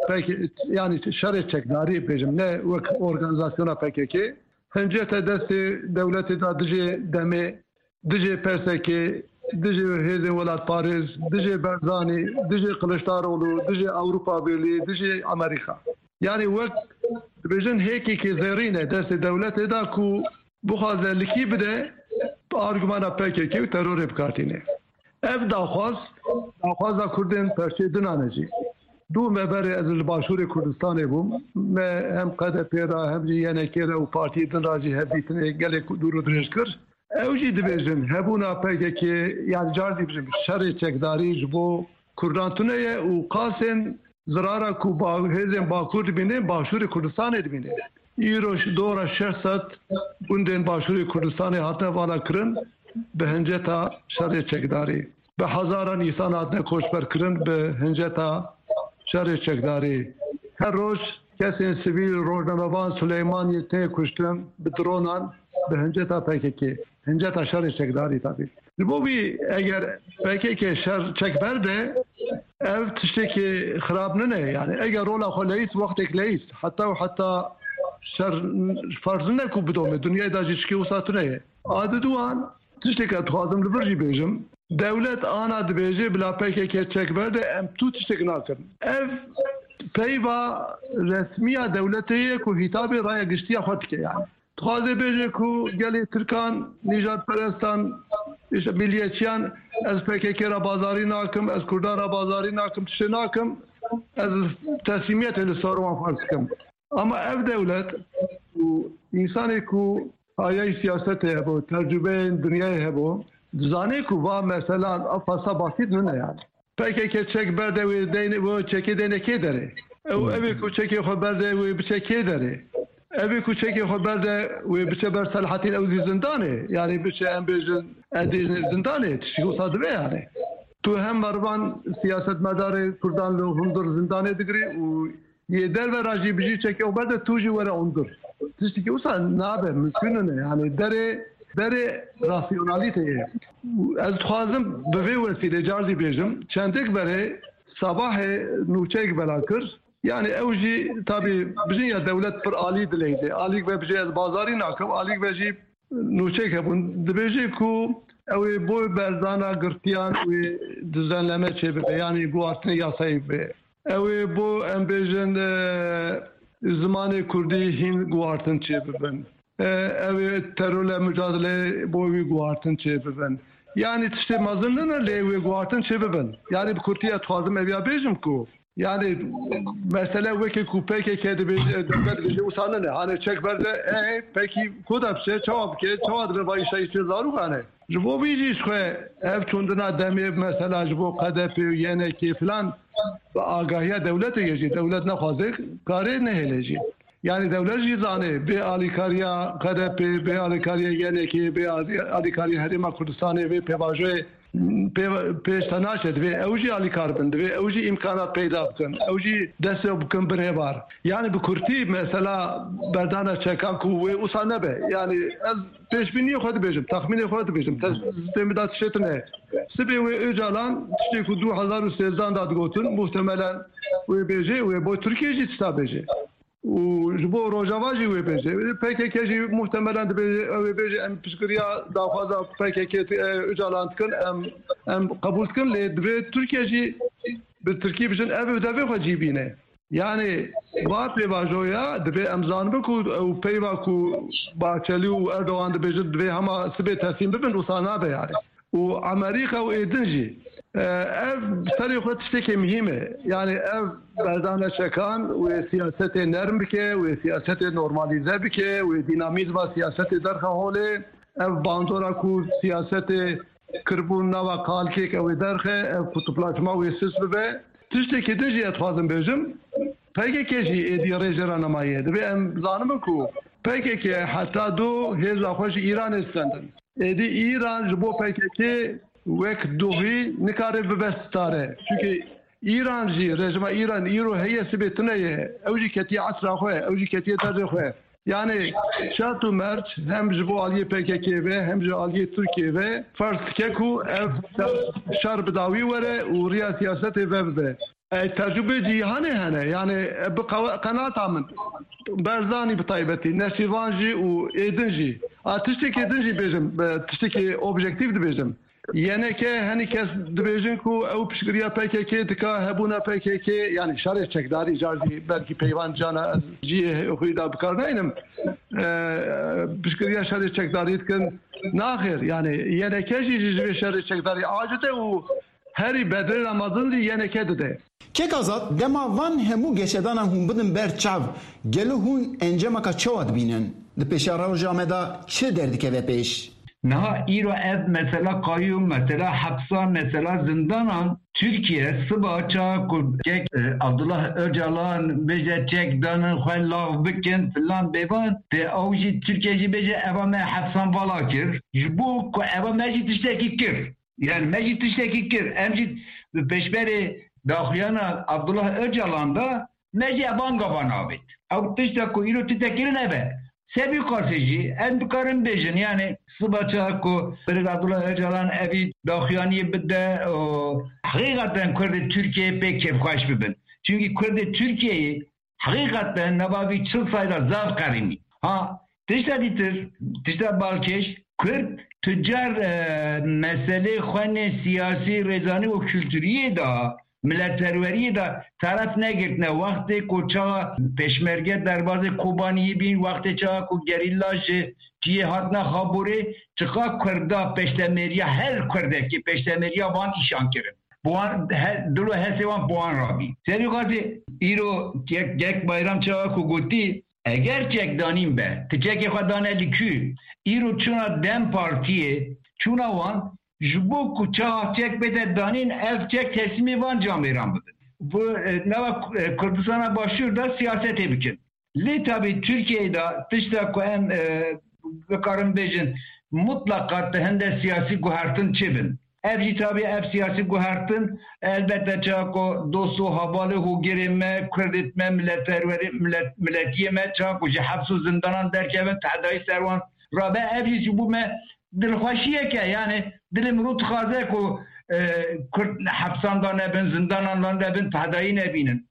یعنی شر چکداری بجم نه وک ارگانیزاسیون پککی هنجه تا دست دولت دا دجه دمه دجه پرسکی دجه هیزن ولاد پاریز دجه برزانی دجه قلشتارولو دجه اوروپا بیرلی دجه امریکا یعنی وقت بجن هیکی که زیرینه دست دولت دا کو بخوازه لکی بده آرگومانا پککی و ترور بکارتینه اف داخواست داخواست کردن پرچه دنانجی دو مبره از الباشور کردستان بوم هم قد پیدا هم جی یعنی که و پارتی دن راجی هبیتنه گله دور و درش کرد اوجی دبیجن هبونا پکه که یعنی جاردی بجن شر چکداری جبو کردان تونه و قاسن زرارا کو با هزن با کرد بینه باشور کردستان بینه ایروش دورا شخصت بوندن باشور کردستان حتی والا کرن به هنجتا شر چکداری به هزاران انسان آدم کوشبر کرن به هنجتا شر چکداری هر روز کسی سیویل روزنامه‌نگاران سلیمان یته کشتن به درونان به هنجتا پککی هنجتا شر چکداری تابی لبوی اگر پککی شر چک برده اف تشتی که خراب نه یعنی اگر رولا خلیت وقت کلیت حتی و حتی شر فرض نکو بدوم دنیای داجیش که وسط نه عادت دوان تشتی که اتخاذم لبرجی بیجم دولت آنا دبیجه بلا پککی چک برده ام تو تشتی ناکن اف پیوا رسمیه دولتیه که هیتاب رای گشتی خود که یعنی تخاذه بیجه که گلی ترکان نجات پرستان ملیتیان از پککی را بازاری ناکم از کردان را بازاری ناکم تشتی ناکم از تسلیمیت لساروان فرض کم اما اف دولت انسانی که آیای سیاست هبو تجربه دنیای هبو زانه که با مثلا افاسا باسید نه یعنی پککی چک برده و دینه و چکی دینه کی داره او اوی که چکی خود برده و بچه کی داره اوی که چکی خود برده و بچه بر صلاحیت او زندانه یعنی بچه ام بیجن ادین زندانه تشکیل صادره یعنی تو هم مروان سیاست مدار کردان لو هندر زندانه دگری و یه در و راجی بجی چکی او برده توجی وره هندر تشکیل اصلا نابه ممکنه یعنی داره داره راسیونالیته از خوازم به وی وسیله جارزی بیجم چندک بره sabah nûçek bela kir yani ew jî tabii bijî ya dewlet pir alî dileyde alî ve bijî ez bazarî nakim alî ve jî nûçek hebûn dibêjê ku ew ê bo berzana girtiyan wê düzenleme çêbibe yani guhartinê yasayê be ew ê bo em bêjin zimanê Kurdî hîn guhartin çêbibin ew ê terorla mücadele bo wî guhartin çêbibin yani tiştê mezin nine lê wê guhartin çêbibin yani bi Kurtiya dixwazim ev ya bêjim ku yani mesele wekî ku P K K dibêje devlet dibêje wisa nine hani çek berde e pekî ku da bişe çawa bike çawa dibe vayî şehîdê zarok hane ji bo wî jî xwe ev çûndina demê mesela ji bo Qedepê û yenekê filan bi agahiya dewletê ye jî dewlet nexwaze karê nehêle jî yani devlet jî zanê bê alîkariya Qedepê bê alîkariya yenekê bê alîkariya Herêma Kurdistanê vê pêvajoyê pêşte naçe divê ew jî alîkar bin divê ew jî imkanat peyda bikin ew jî destê bikin birêvar yani bi Kurtî mesela berdana çeka ku wê wisa nebe yani ez pêşbîniyê xwe dibêjim texmînê xwe dibêjim sistêmê da tiştê tune sibê wê Öcalan tiştê ku du hezar û sêzdan da digotin muhtemelen wê bêjê wê bo Tirkiye jî tişta bêjê û ji bo Rojava jî wê bêje P K K jî muhtemelen dibêje ew ê bêje em piştgiriya daxwaza P K K Öcalan dikin em em qebûl dikin lê divê Tirkiye jî bi Tirkî bijin ev ê devê xwe cî bîne yani va pêvajoya divê em zanibin ku ew peyva ku Baçelî û Erdogan dibêjin divê hema sibê teslim bibin wisa nabe yani û Amerîka û êdin jî ev serê xwe tiştekê mihîm e yani ev berdana çekan wê siyasetê nerm bike wê siyasetê normalize bike wê dînamîzma siyasetê derxe holê ev bandora ku siyasetê kirbûn nava kalkêk ew ê derxe ev kutuplaşma wê sis bibe tiştekê din jî ez dixwazim bêjim P K K jî êdî rêjê ranemayê divê em zanimin ku P K K heta du hêza xwe ji Îranê stendin êdî Îran ji bo P K K wek dohî nikare bibe stare çünkü İran jî rejima İran îro heye sibê tune ye ew jî ketiye esra xwe ew jî ketiye derzê xwe Yani şatu merç hem ji bu aliye P K K ve hem ji aliye Türkiye ve farz keku ev şar bidavi vere u riya siyaseti ve ve tecrübe cihane hene yani bu kanaat amın berzani bitaybeti neşivanji u edinji atıştaki edinji bizim atıştaki objektif de bizim yani ki hani kes dibêjin ku ew piştgiriya P K K dika hebûna P K K yani şerê çekdarî carî belkî peyvan cana ez ciyê xwî da bikar nayînim piştgiriya şerê çekdarî dikin naxir yani yeneke jî ji vê şerê çekdarî acite û herî bedrê Ramazan jî yeneke dide. Kek azad dema van hemû geşedanan hûn bidin ber çav gelo hûn encamaka çawa dibînin di pêşa roja me da çi derdikeve pêş? Naha İro ev mesela kayyum mesela hapsan mesela zindanan Türkiye sıbaça kek Abdullah Öcalan beje çek danın xellav bikin filan bevan de avji Türkiye beje evame hapsan valakir bu ko evame jitişteki kir yani mecitişteki kir emci peşberi daxyana Abdullah Öcalan da mece evan gaban abit avtışta ko İro titekirin eve Sebi karşıcı, en bükarın bejin yani sıbaça ko Abdullah Öcalan evi daxyani bide hakikaten Kürdi Türkiye'ye pek kefkaş bibin. Çünkü Kürdi Türkiye'yi hakikaten nebavi çıl sayıda zav karimi. Ha, tişta ditir, tişta balkeş, Kürt tüccar e, mesele xwene siyasi rezani ve kültüriye da milletperveriye da taraf ne girtne vakti ko çağa peşmerge derbazı Kobani'yi bin vakti çağa ko gerillajı kiye hatna haburi çıka Kürda peştemeriye her Kürdeki peştemeriye van işan kirin. Buan dulu hesevan buan rabi. Seni kazi iro gek gek bayram çağa ko guti eğer çek danim be tçek xadane likü iro çuna dem partiye çuna van Jbu kuçağa çek bede danin ev çek teslimi van camiran bidin. Bu neva Kürdistan'a başlıyor da siyaset ebikin. Li tabi Türkiye'de dışta koyan bekarın bejin mutlaka hende siyasi guhartın çibin. Evci tabi ev siyasi guhartın elbette çako dostu havalı hu girime, kreditme, milletperveri, millet, milletiyeme çako hapsu zindanan derkevin tahdayı servan. Rabe evci bu me dilxweşiye ke yani dilim rut xaze ku Kürt hapsanda nebin, zindanandan nebin, tahdayı nebinin.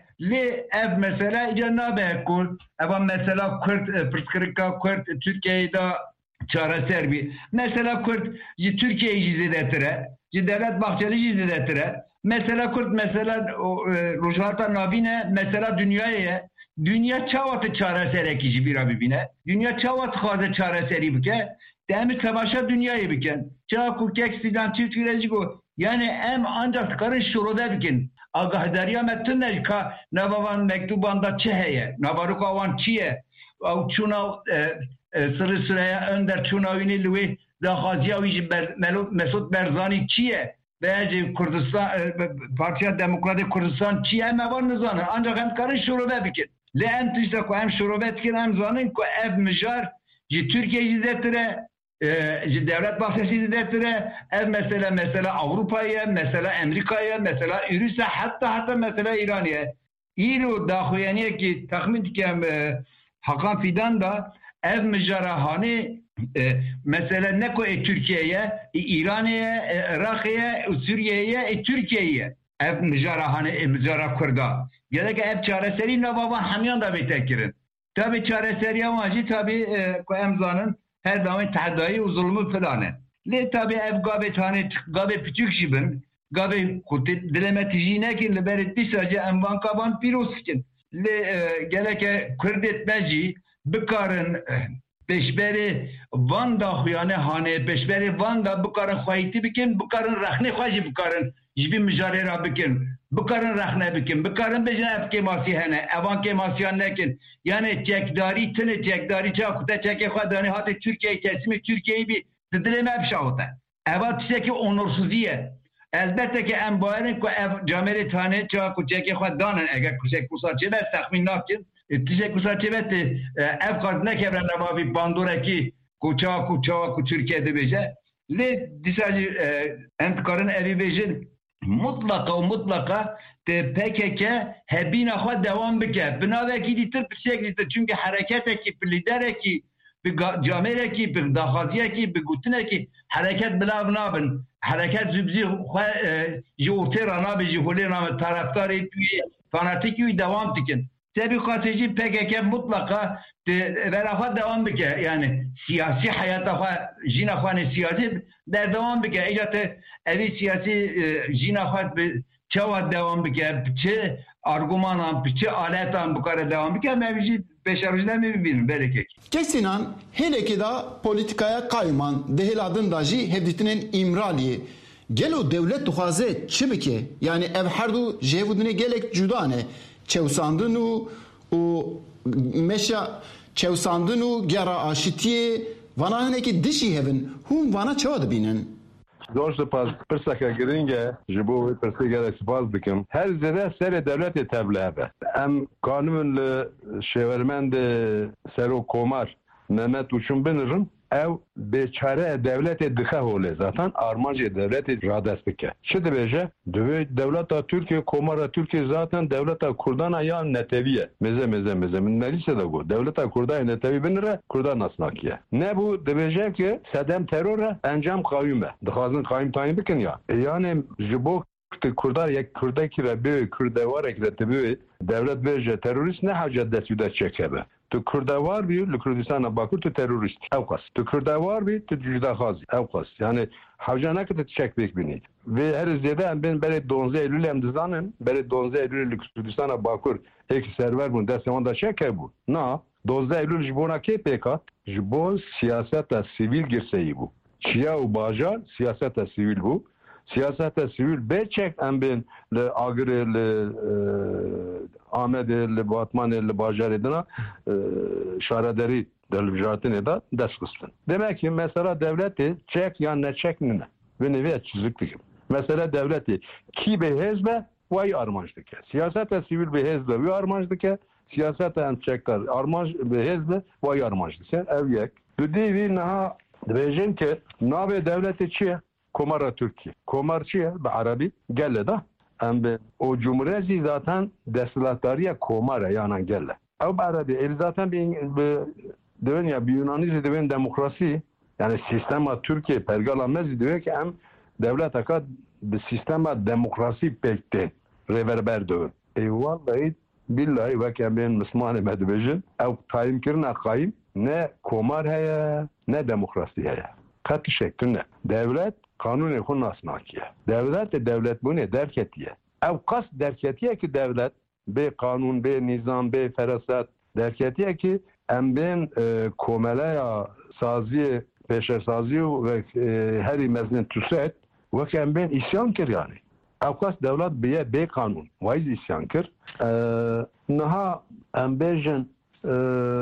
Li ev mesela ica nabe ku eva mesela Kürt pırskırıka Kürt Türkiye'de çareser bir. Mesela Kürt Türkiye'yi cizidetire, Devlet Bahçeli cizidetire. Mesela Kürt mesela Rojhata nabine mesela dünyaya dünya çavatı çareser ekici bir abibine. Dünya çavatı xaze çareseri bike. Demi savaşa dünyayı biken. Çaku keksidan çift girecigo. Yani em ancak karın şuruda bikin. Agahdariya metinler ka navavan mektubanda çeheye. Navaruka van çiye. Av çuna sırı sıraya önder çuna vinilvi da haziyavi Mesut Berzani çiye. Beyce Kürdistan Partiya Demokratik Kürdistan çiye mevan nizanı. Ancak hem karın şuruda bikin. Le em tişte ko hem şuruda bikin hem zanın ko ev mijar Türkiye'yi izletire Devlet Bahçesi izletire ev mesela mesela Avrupa'ya mesela Amerika'ya mesela Rusya hatta hatta mesela İran'a İro daxuyaniye ki tahmin dikem Hakan Fidan da ev müjarahane mesela ne ko Türkiye'ye İran'a Irak'a Suriye'ye Türkiye'ye ev müjarahane müjarah kurda gerek ev çareseri navavan hamyan da betekirin. Tabi çareseri amacı tabi ko emzanın her daim tahdayı zulmü filanı. Le tabi ev gabe tane gabe küçük jibin gabe kutit dilemetijine ki liberetti sadece envan kaban piroskin. Le gerek Kürdetmeci bikarın peşberi Van'da yani hane peşberi Van'da bikarın xayiti bikin bikarın rahne xaji bikarın jibi müjarera bikin. Bikarın rahne bikin, bikarın bejine ev kemasi hene, evan kemasi hanekin. Yani çekdari tini, çekdari çakuta çeke khadani hati Türkiye'yi teslimi, Türkiye'yi bir dileme ev şahuta. Eva tişeki onursuziye. Elbette ki en bayerin ko ev cameri tane çaku çeke khadanın eğer kusek kusa çebet tahmin nakin. Tişek kusa çebet ev kardine kevren evavi banduraki ku çaku çaku Türkiye'de beje. Le disacı entkarın evi bejin mutlaka mutlaka te P K K hebina xwe devam bike. Binavekî dîtir pirsek dîtir. Çünkü hareketekî, bi liderekî, bi camerekî, bi daxwaziyekî, bi gutinekî hareket bilav nabin. Hareket zibzî xwe ji ortêra nabe, ji holê nabe, taraftarê fanatikî devam dikin. Tabii gazeteci P K K mutlaka verafa devam bike. Yani siyasi hayata jina xwe siyasi der devam bike. Ecate evi siyasi jina xwe çava devam bike. Çe argümanan, çe aletan bu kadar devam bike. Mevcut beşarjlar mı bilmiyorum belki. Kesinan hele da politikaya kayman dehil adın daji hevditinin İmraliye. Gelo devlet duhaze çibike yani ev herdu jevudine gelek cudane. Çevsandın u meşa çevsandın u gera aşitiye vana hene dişi hevin hum vana çava binin. Zor spas pirsaka giringe ji bo pirsê gelek spas dikim. Her zede serê devletê tevlihebe. Em kanûn li şêwermendê Serok Komar Mehmet Uçun binirin. Ev beçare devletê dixe holê zaten armancê devletê radest bike. Çi dibêje? Divê devleta Türkiye Komara Türkiye zaten devleta Kurdana ya neteviye. Meze meze meze. Min melîse de got. Devleta Kurdaya netevî binire Kurdan nasnakiye. Ne bu? Dibêje ki sedem teröre encam qayûme. Dixwazin qayîm tayîn bikin ya. E yani ji bo Kurdar yek Kurdekî re bê Kurdewarek re tibê devlet bêje terörist ne hacet destûde çekebe. Tu Kurdavar bir, li Kurdistana Bakur tu terörist. Ev kas. Tu Kurdavar bir, tu cüdaxazi. Ev kas. Yani havcana ki tu çek bek bini. Ve her ziyade ben beri donze Eylül em dizanim. Beri donze Eylül li Kurdistana Bakur ek server bun destemanda da çeke bu. Na, donze Eylül jibona ke pekat. Jibon siyaseta sivil girseyi bu. Çiya u bajar siyaseta sivil bu. Siyaseta sivil beçek em bin li agirê li Amedê li Batmanê li bajarê dina şarederî delbijatinê da dest xistin. Demek ki mesela devletê çek ya neçek nine. Ve nevê çizik dikim. Mesela devletê kî bê hêzbe way armanc dike. Siyaseta sivil bê hêzbe wê armanc dike. Siyaseta em çekdar armanc bê hêzbe way armanc dike. Ev yek. Du dîvî niha dibêjin ki navê devletê çi ye? Komara Türkiye. Komar çi ye? Bi Arabî gelle da. Em bi o cumhuriyeti zaten desthilatdariya komara yani gelle. Ev bi Arabî el zaten bi devin ya bi Yunanî devin demokrasi yani sistema Türkiye pergala mezi diyor ki em devlet aka bi sistema demokrasi pekte reverber devin. E vallahi billahi ve kemen Müslümanı medbejin ev kaim kirna kaim ne komar heye ne demokrasi heye. Katı şeklinde. Devlet kanuni xun nasnakiye. Devlet de devlet bu ne derketiye. Ev kas derketiye ki devlet be kanun be nizam be ferasat derketiye ki em ben e, komeleya saziye peşer saziye ve e, heri meznin tüset ve ki em ben isyan kir yani. Ev kas devlet be be kanun. Vayz isyan kir. E, naha em bejin e,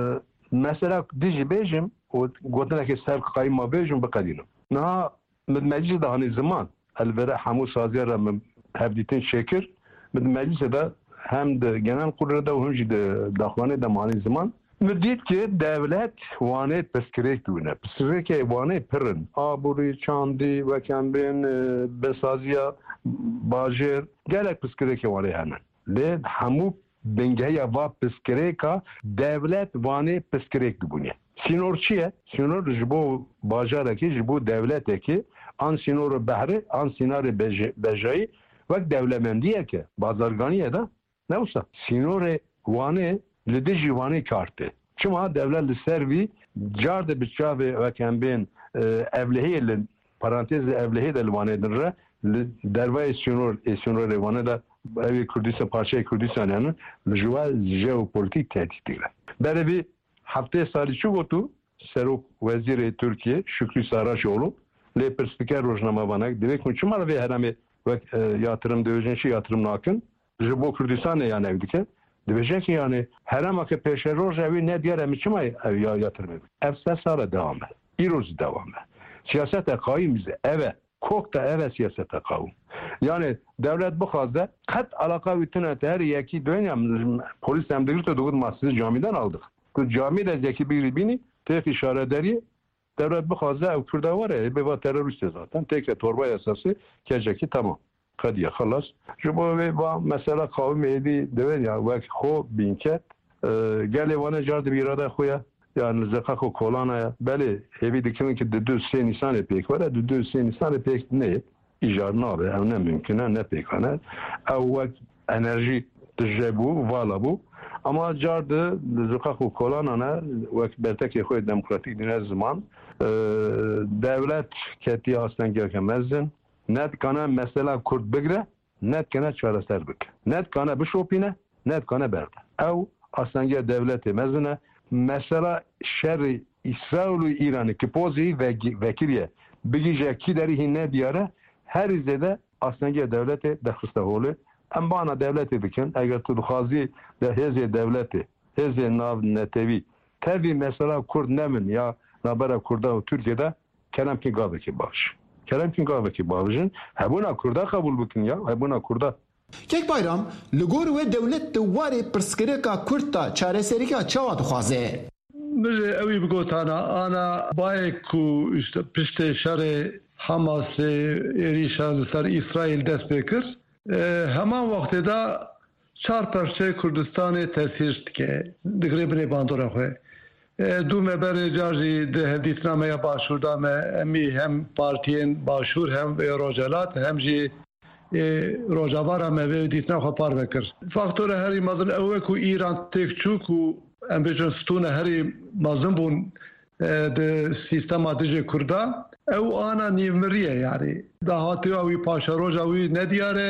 mesela dici bejim o gotna ki ser kayma bejim bekadino. Naha من مجلس ده هني زمان الفرق حمو سازير من هبديتين شكر من مجلس ده هم ده genel kurulu da hunji de dakhwane da mani zaman müddit ki devlet vane peskerek dune peskerek vane pirin aburi çandi ve kembin besaziya bajer gerek peskerek vane hemen le hamu dengeye va peskereka devlet vane peskerek dune Sinor çiye? Sinor jibo bajaraki jibo devleteki an sinor behri an sinari bejai ve devlemendiye ki bazarganiye da ne olsa sinore vane lidiji vane kartı. Çuma devlet li servi carde biçave ve kembin evlihi li parantezi evlihi de vane dinre derve sinor e sinor vane da evi Kurdistan parçayı Kurdistan yani juva jeopolitik tehditler. Böyle bir Hafte sali çu gotu Serok Vezir Türkiye Şükrü Saraçoğlu le perspiker rojnama banak demek mi çumar ve herame ve yatırım dövüşünçi yatırım nakın jibo Kürdistan'e yani evdike diyecek ki yani herama ki peşer roj evi ne diğer emi çumay ev ya yatırım evi evse sara devam et iroz devam et siyasete kaimize eve kokta eve siyasete kavim yani devlet bu kazda kat alaka bütün her yeki dünya polis emdirdi de doğru masası camiden aldık. Ku cami de zeki bir bini tek işaretleri devlet bu kaza Kürda var ya be terörist zaten tek torba yasası gelecek tamam. قد خلاص جبوا با مثلا قوم ایدی دوین یا وقت خو بینکت گله وانه جارد بیراده خویا yani zeka ko kolana beli hevi dikin ki de dü sen insan pek var de dü sen insan pek ne icar nabe ev ne mümkün ne pek ana ev enerji tecebu vala bu ama cardı zeka ko kolana ne vakt belteki koy demokratik dine zaman devlet keti aslan gelkemezsin net kana mesela Kürt bigre net kana çareser bik net kana bişopine net kana berde ev aslan gel devleti mezine mesela şerri İsrail ve İran'ı ki pozi ve vekiliye bilgice ki deri hinne biyare her izlede aslında devleti dehista holu em bana devleti dikin eğer tu khazi de heze devleti heze nav netevi tabi mesela Kurd nemin ya nabara Kurda Türkiye'de kelam ki gavı ki baş kelam ki gavı ki başın hebuna Kurda kabul bukin ya hebuna Kurda یک bayram لگور و دولت دواره پرسکرکا کورتا چاره سریکا چاوات خوازه مجه اوی بگوتانا آنا باید کو پشت شر حماس ایریشا لسر اسرائیل دست بکر همان وقت دا چار پرچه کردستان تأثیر که دگره بنی باندورا خواه دو مبر جارجی ده هدیتنامه باشور دامه امی هم پارتین باشور هم روجالات هم جی روجاوارا مبه دیتنا خو پار بکر فاکتور هری مازن اوه کو ایران تک چوک و ام بجن ستون هری مازن بون ده سیستم دیجه کردا او آنا نیمریه یعنی دهاتی اوی پاشا روجا اوی ندیاره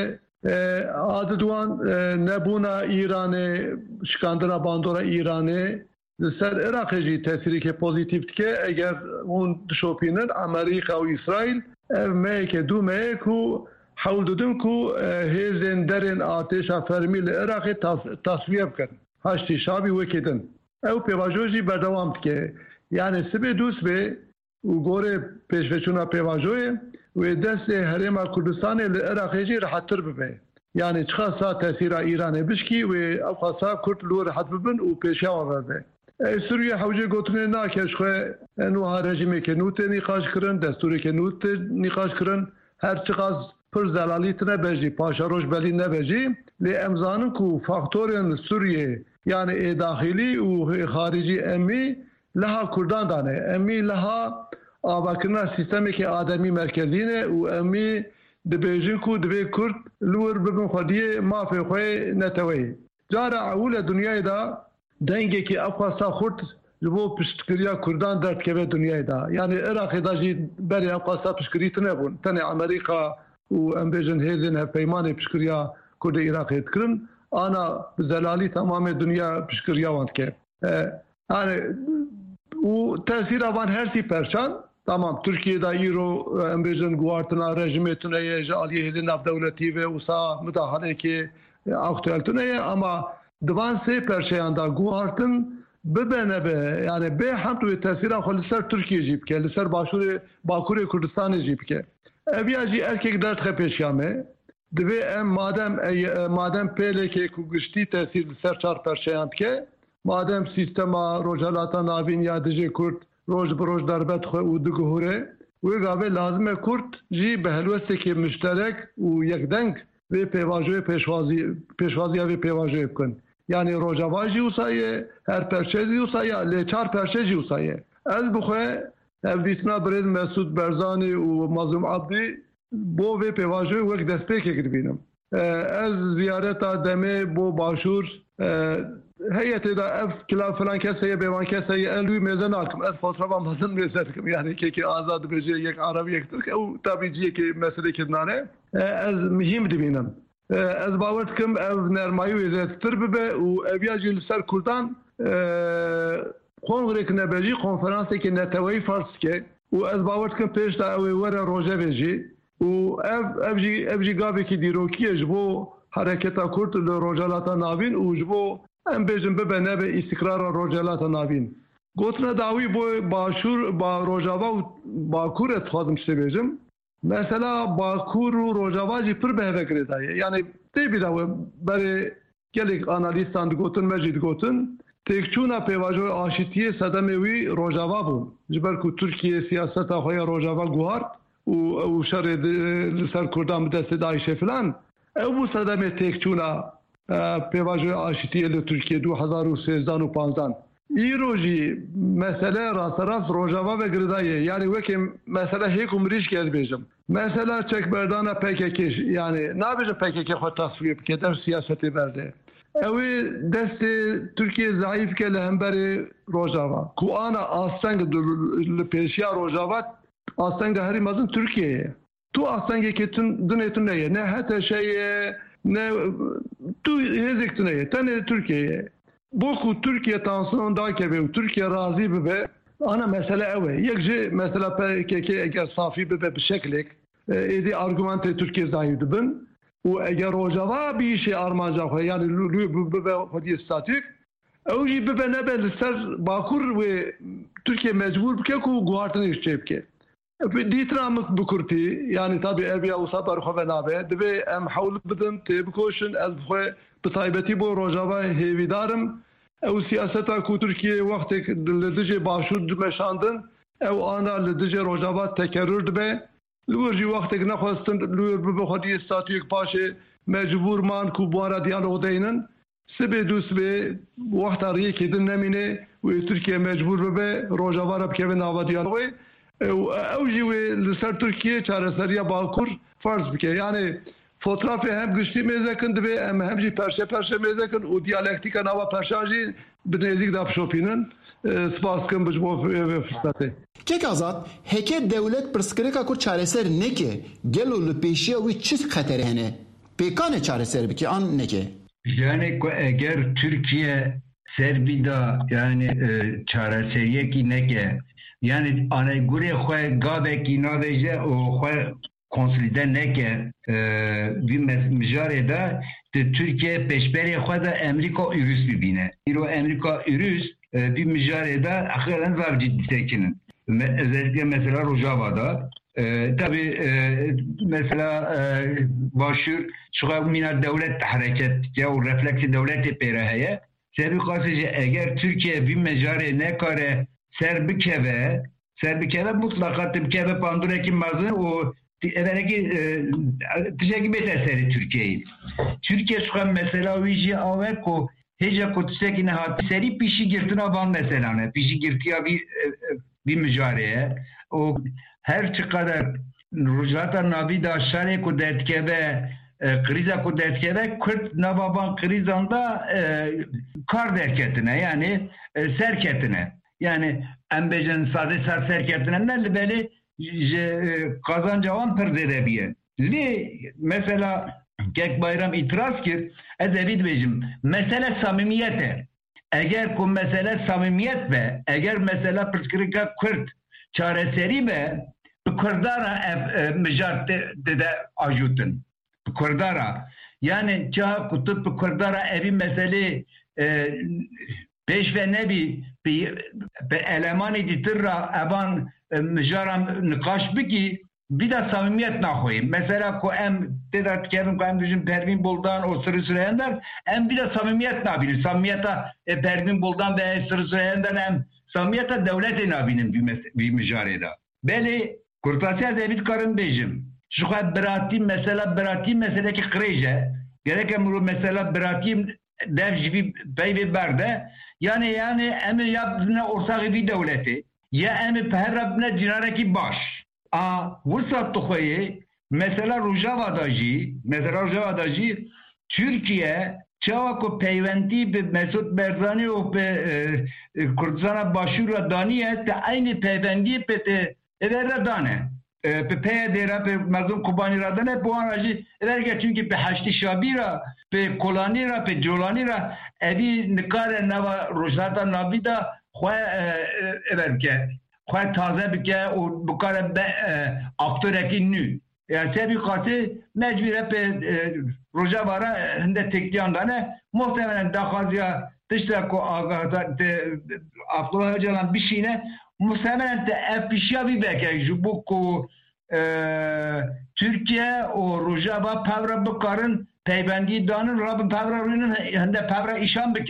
عاددوان نبونا ایران شکاندنا باندورا ایرانه سر عراق جی تاثیری که پوزیتیو که اگر اون شوپینن امریکا و اسرائیل میک دو میک و حول دادم کو هزین درن آتش فرمی لعراق تصویب کرد هشتی شابی وکیدن او پیواجوزی بردوام که یعنی سبه دوست به و گوره پیشوچونا پیواجوی و دست حرم کردستان لعراق جی راحت تر ببه یعنی چخصا تاثیر ایران بشکی و افخاصا کرد لو راحت ببن و پیشیا ورده سوریه حوجه گوتنه ناکش خواه نوها رژیمی که نوت نقاش کرن دستوری که نوت نقاش کرن هر چقدر پر زلالیت نبجی پاشا روش بلی نبجی لی امزانن کو فاکتورین سوریه یعنی داخلی و خارجی امی لها کردان دانه امی لها آباکرنا سیستمی که آدمی مرکزینه و امی دبیجن کو دبی کرد لور ببن خودیه مافی خوی نتوی جارا اول دنیای دا دنگی که افخاسا خورد جبو پشتکریا کردان درد که به دنیای دا یعنی عراقی دا جی بری افخاسا پشتکریت نبون تنه امریکا و ام بیجن هیزن پیمان پشکریا کرد عراقی تکرن آنا زلالی تمام دنیا پشکریا واند که yani و تاثیر آوان هرسی پرچان tamam Türkiye'de İro ام بیجن گوارتنا رژیمتونه جالیه هیزن نف دولتی و اوسا مداخله که اختیالتونه ama دوان سه پرچیان دا گوارتن ببینه به yani به هم توی تاثیر آخو لسر ترکیه جیب که لسر باشور باکور کردستان جیب که اویاجی erkek dert xepeşyame dve em madem madem peleke ku gişti tesir ser çar perşeyant ke madem sistema rojalata navin yadice kurt roj broj darbet xwe u diguhure ve gave lazım e kurt ji behelweste ke müşterek u yekdenk ve pevajoy peşvazi peşvazi ve pevajoy bkin yani rojavaji usaye her perşezi usaye le çar perşezi usaye ez bu xwe evditna bred Mesut Berzani و مظلوم عبدی بو و پیواژوی وک دستپیک کردیم از زیارت دمه بو باشور هیئت دا اف کلا فلان کسی بیوان کسی الوی میزان آکم از فاطمه مازن میزدم یعنی که که آزاد بجی یک عربی یک ترک او تابیجی که مسئله کردنه از مهم دبینم از باور کم از نرمایی وزارت تربه و ابیاجی لسر کردان کنگره که نبجی کنفرانسی که نتوی فارس که و از باورد کن پیش دا اوی وره روژه بجی و اف افجی افجی گاوی که دیروکیه جبو حرکتا کرد لروجالاتا ناوین و جبو ام بیجن ببنه به استقرار روجالاتا ناوین گوتنا داوی بو باشور با روجاوا و باکور اتخاذم شده بیجم مثلا باکور و روجاوا جی پر بهوه کرده یعنی دی بیداوی برای گلیک آنالیستان گوتن مجید گوتن تکچونا پیواژوی آشتیه صدموی روجاوا بون جبر کو ترکیه سیاست خوی روجاوا گوهارد و شرد لسر کردان بدست داعش فلان او صدمه تکچونا پیواژه آشتی ل ترکیه دو هزار و سیزده و پانزده ایروجی مسئله راست روجاوا و گردایه یعنی وکی مسئله هیچ عمریش کرد بیشم مسئله چک بردان پکیکش یعنی نبیشه پکیک خود تصویر بکدم سیاستی برده اوی دست ترکیه ضعیف که لهمبر روجاوا کو آنا آستنگ لپیشیا روجاوا آستنگ هری مازن ترکیه تو آستنگی که تون دنیتون نیه نه حتی شی نه تو هزیکتون نیه تنه ترکیه بوكو تركيا تانسون داكي بي وتركيا راضي ببي انا مساله اوي يكجي مثلا كي اجا صافي ببي بشكلك ايدي ارغومنت تركيا زايد بن واجا روجا بيشي ارمانجا خو يعني ببي خدي ستاتيك او جي ببي نبل سر باكور و تركيا مجبور بكيكو غوارتن يشيبكي ديترامك بكرتي يعني طبيعي ابي او صبر خو بنابه دبي ام حول بدن تبكوشن الخو بطایبەتی بۆ ڕۆژاوای هێویدارم ئەو سیاسەتا کو تورکیە وەختێک لە دژێ باشوور دمەشاندن ئەو ئانا لە دژێ ڕۆژاوا تەکەرر دبێ لوەژی وەختێک نەخواستن لوێ ببە خۆدی ستاتویەک پاشێ مەجبورمان کو بوارە دیالۆغ دەینن سبێ دوو سبێ وەختا ڕیەکێدن نەمینێ وێ تورکیە مەجبور ببێ ڕۆژاوا رە بکەوێ ناوە دیالۆغێ ئەو ژی وێ لەسەر تورکیە چارەسەریە باکوور فەرز بکە یعنی fotoğrafı hem güçlü mezekın dibe hem hem jî perşe perşe mezekın û diyalektika nava perşan jî bi nêzik da pişopînin spas kim bi bo fırsatê. Çek azat heke devlet pirsgirêka ku çareser neke gelo li pêşiya wî çi xeterê hene pêkane çareser bike an neke. Yani eğer Türkiye serbida yani çareseriyekî neke yani anegure xwe gavekî naveje û xwe konsolide neke bir mijarê de Türkiye peşberê xwe de Amerika ûrûs bibîne. İro Amerika ûrûs bir mijarê de axiren zav ciddî tekinin. Özellikle mesela Rojava'da tabii mesela başur şu mina devlet hareket ya o refleksi devleti pere heye. Sebebi kasıcı eğer Türkiye bir mijarê nekare serbikeve serbikeve mutlaka tibkeve pandureki mazın o evvelki tişeki beter Türkiye'yi. Türkiye şu an mesela vici aveko heca kutseki ne hat seri pişi girtine van mesela ne pişi girtiya bir bir mücareye o her çıkada rujata navi da şare ku detkeve kriza ku detkeve Kürt navaban krizanda kar derketine yani serketine yani embecen sade sar serketine ne böyle kazancavan perderebiye. Li mesela Kek Bayram itiraz ki edevid bejim. Mesele samimiyete. Eğer bu mesele samimiyet ve eğer mesela pırtkırıka Kürt çareseri ve Kürdara müjdat de ajutun. Kürdara. Yani çaha kutup Kürdara evi mesele beş ve nebi bir eleman editirra evan müjaram nikaş biki bir de samimiyet nahoyim. Mesela ko em dedat kevin ko em düşün Pervin Buldan o Sırrı Süreyyan'dan em bir de samimiyet nabinin. Samimiyeta e, Pervin Buldan ve Sırrı Süreyyan'dan em samimiyeta devlete nabinin bir, bir müjarede. Beli Kurtasya David Karın Beycim. Şu kadar beratim mesela beratim mesela ki kreje. Gerek emru mesela beratim devci bir peyvi berde. Yani yani em yaptığına orsağı bir devleti. Ya emi pehrabne cinareki baş. A vusat tuhoyi mesela Rojava'da jî mesela Rojava'da jî Türkiye çavako peyvendi be Mesut Barzani o pe Kurdistana başura daniye te aynı peyvendi pe te evre dane pe pe dera pe mazlum kubani radane bu anajı evre çünkü pe haşti şabira pe kolanira pe jolanira evi nikare nava Rojata navida xwe evre خواهد تازه بکه و بکاره به اکتورکی نو yani sebebi katı mecbure pe roja vara hende tekliyan dane muhtemelen dakazya dışta ko agada de Abdullah Öcalan bir şeyine muhtemelen de efişya bir beke bu ko Türkiye o roja va pavra bukarın peybendi danın rabın pavra rünün hende pavra işan bikin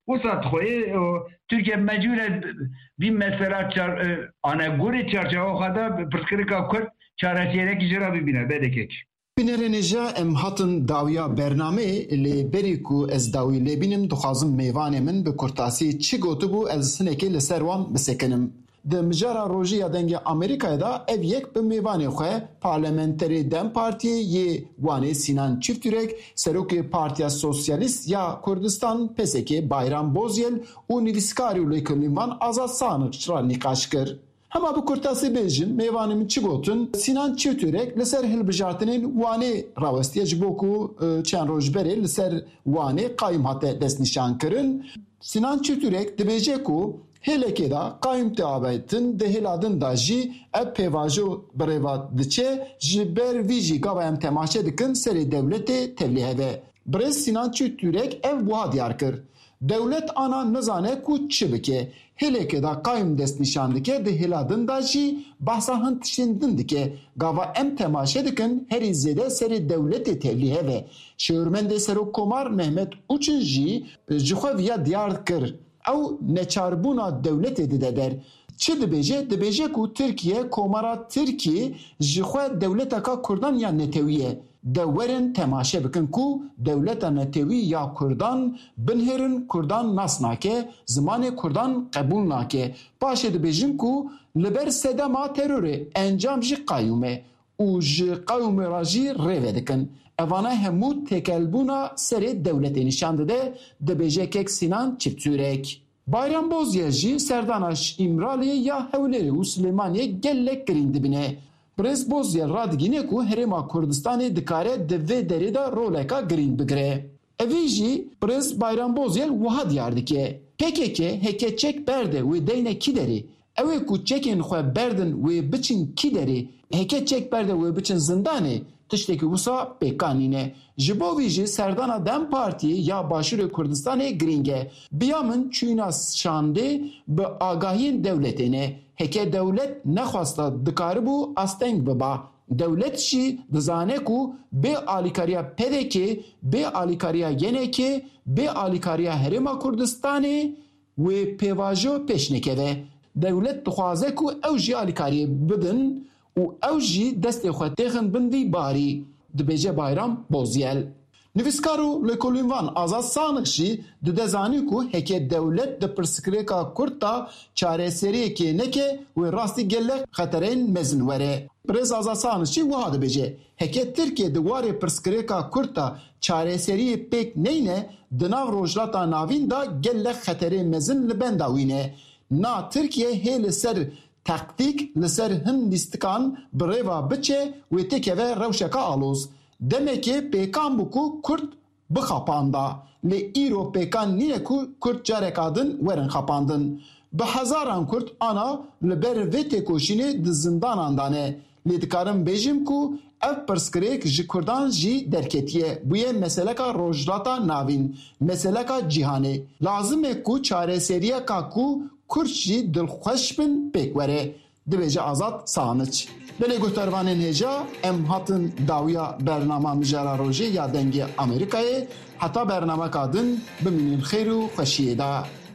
وسط خوی ترکیه مجبور بی مثلا چار آنگوری چارچه خدا پرسکریکا کرد چارچه کی جرا ببینه بدکک بنرنجا ام هاتن داویا برنامه لی بریکو از داوی لبینم دخوازم میوان من به کرتاسی چی گوتو بو از سنکی لسروان بسکنم. د مجارا روژیا دنگ امریکای دا ev یک به میوان خواه پارلمنتری دم پارتی یه وانه سینان چفتورک سروک پارتیا سوسیالیست یا کردستان پسکی بایرام بوزیل و نویسکاری و لیکلیمان آزاد سانق شرا نقاش کر. Hema bu kurtası bejin meyvanımı çigotun Sinan Çiftürek liser hilbijartının vane ravestiye jiboku çen rojberi liser vane qaym hate desnişan kirin. Sinan Çiftürek dibêje ku hêlekê da qaym teabetin de hiladin da jî ev pêvajo birêva diçe ji ber vî jî gava em temaşe dikin serê devletê tevlî heve. Birêz Sinan Çiftürek ev buha diyar kir. Devlet ana nizane ku çi bike. Hêlekê da qaym dest nîşan dike di hiladin da jî behsa hin tişindin dike. Gava em temaşe dikin herî zêde serê devletê tevlî heve. Şêwirmendê Serokkomar Mehmet Uçin jî ji xwe viya diyar kir. Ew neçarbûna devletê dide der. Çi dibêje? Dibêje ku Tirkiye komara Tirkî ji xwe dewleteka Kurdan ya netewî ye. De werin temaşe bikin ku devleta netewî ya Kurdan binherin Kurdan nas nake, zimanê Kurdan qebûl nake. Paşê dibêjin ku li ber sedema terorê encam jî qayyûme û ji qayyûmê ra jî rêve dikin. Evana hemû têkelbûna serê devletê nîşan dide, dibêje kek Sinan Çiftürek. Bayram Bozya jî serdana İmraliyê ya Hewlêrê û Silêmaniyê gelek girîn dibine. Birêz Bozya radigîne ku Herêma Kurdistanê dikare di vê derê de roleka girîn bigire. Evî jî Birêz Bayram Bozyel wiha diyar dike. P K K heke çek berde wê deyne kî derê? Ew ê ku çekên xwe berdin wê biçin kî derê? Heke çek berde wê biçin zindanê? Tiştekî wisa pêkanîne. Ji bo vî jî serdana Dem Partiyê ya Başûrê Kurdistanê girîng e. Biya min çûna şandê bi agahiyên devletê ne. Heke devlet nexwasta dikaribû asteng biba. Devlet jî dizane ku bê alîkariya pedekê, bê alîkariya yenekê, bê alîkariya Herêma Kurdistanê wê pêvajo pêş nekeve. Devlet dixwaze ku ew jî alîkariyê bidin û ew jî destê xwe têxin bin vî barî. Dibêje Bayram Bozyel. Nivîskar û lêkolînvan Azad Sanix jî dide zanî ku heke devlet di pirsgirêka Kurd da çareseriyekê neke wê rastî gelek xeterên mezin were. Birêz Azad Sanix jî wiha dibêje. Heke Tirkiye di warê pirsgirêka Kurd da çareseriyê pêk neyne, di nav rojhilata navîn da gelek xeterê mezin li benda wî ne. Na Tirkiye hê li ser taktik li ser hin lîstikan bi rêva biçe wê têkeve rewşeka aloz. Demekê pêkan bû ku Kurd bixapanda. Lê îro pêkan nîne ku Kurd careka din werin xapandin. Bi hezaran Kurd ana li ber vê têkoşînê di zindanan dane. Lê dikarim bêjim ku ev pirsgirêk ji Kurdan jî derketiye. Bu ye meseleka rojhilata navîn, meseleka cîhanê. Lazim e ku çareseriyeka ku Kurd jî dilxweş bin pêk were. Dibêje Azad Sanix. Belê guhdarvanên hêja em hatin dawiya bernama Mijara Rojê ya dengê Amerîkayê heta bernameka din bimînin xêr û xweşiyê da.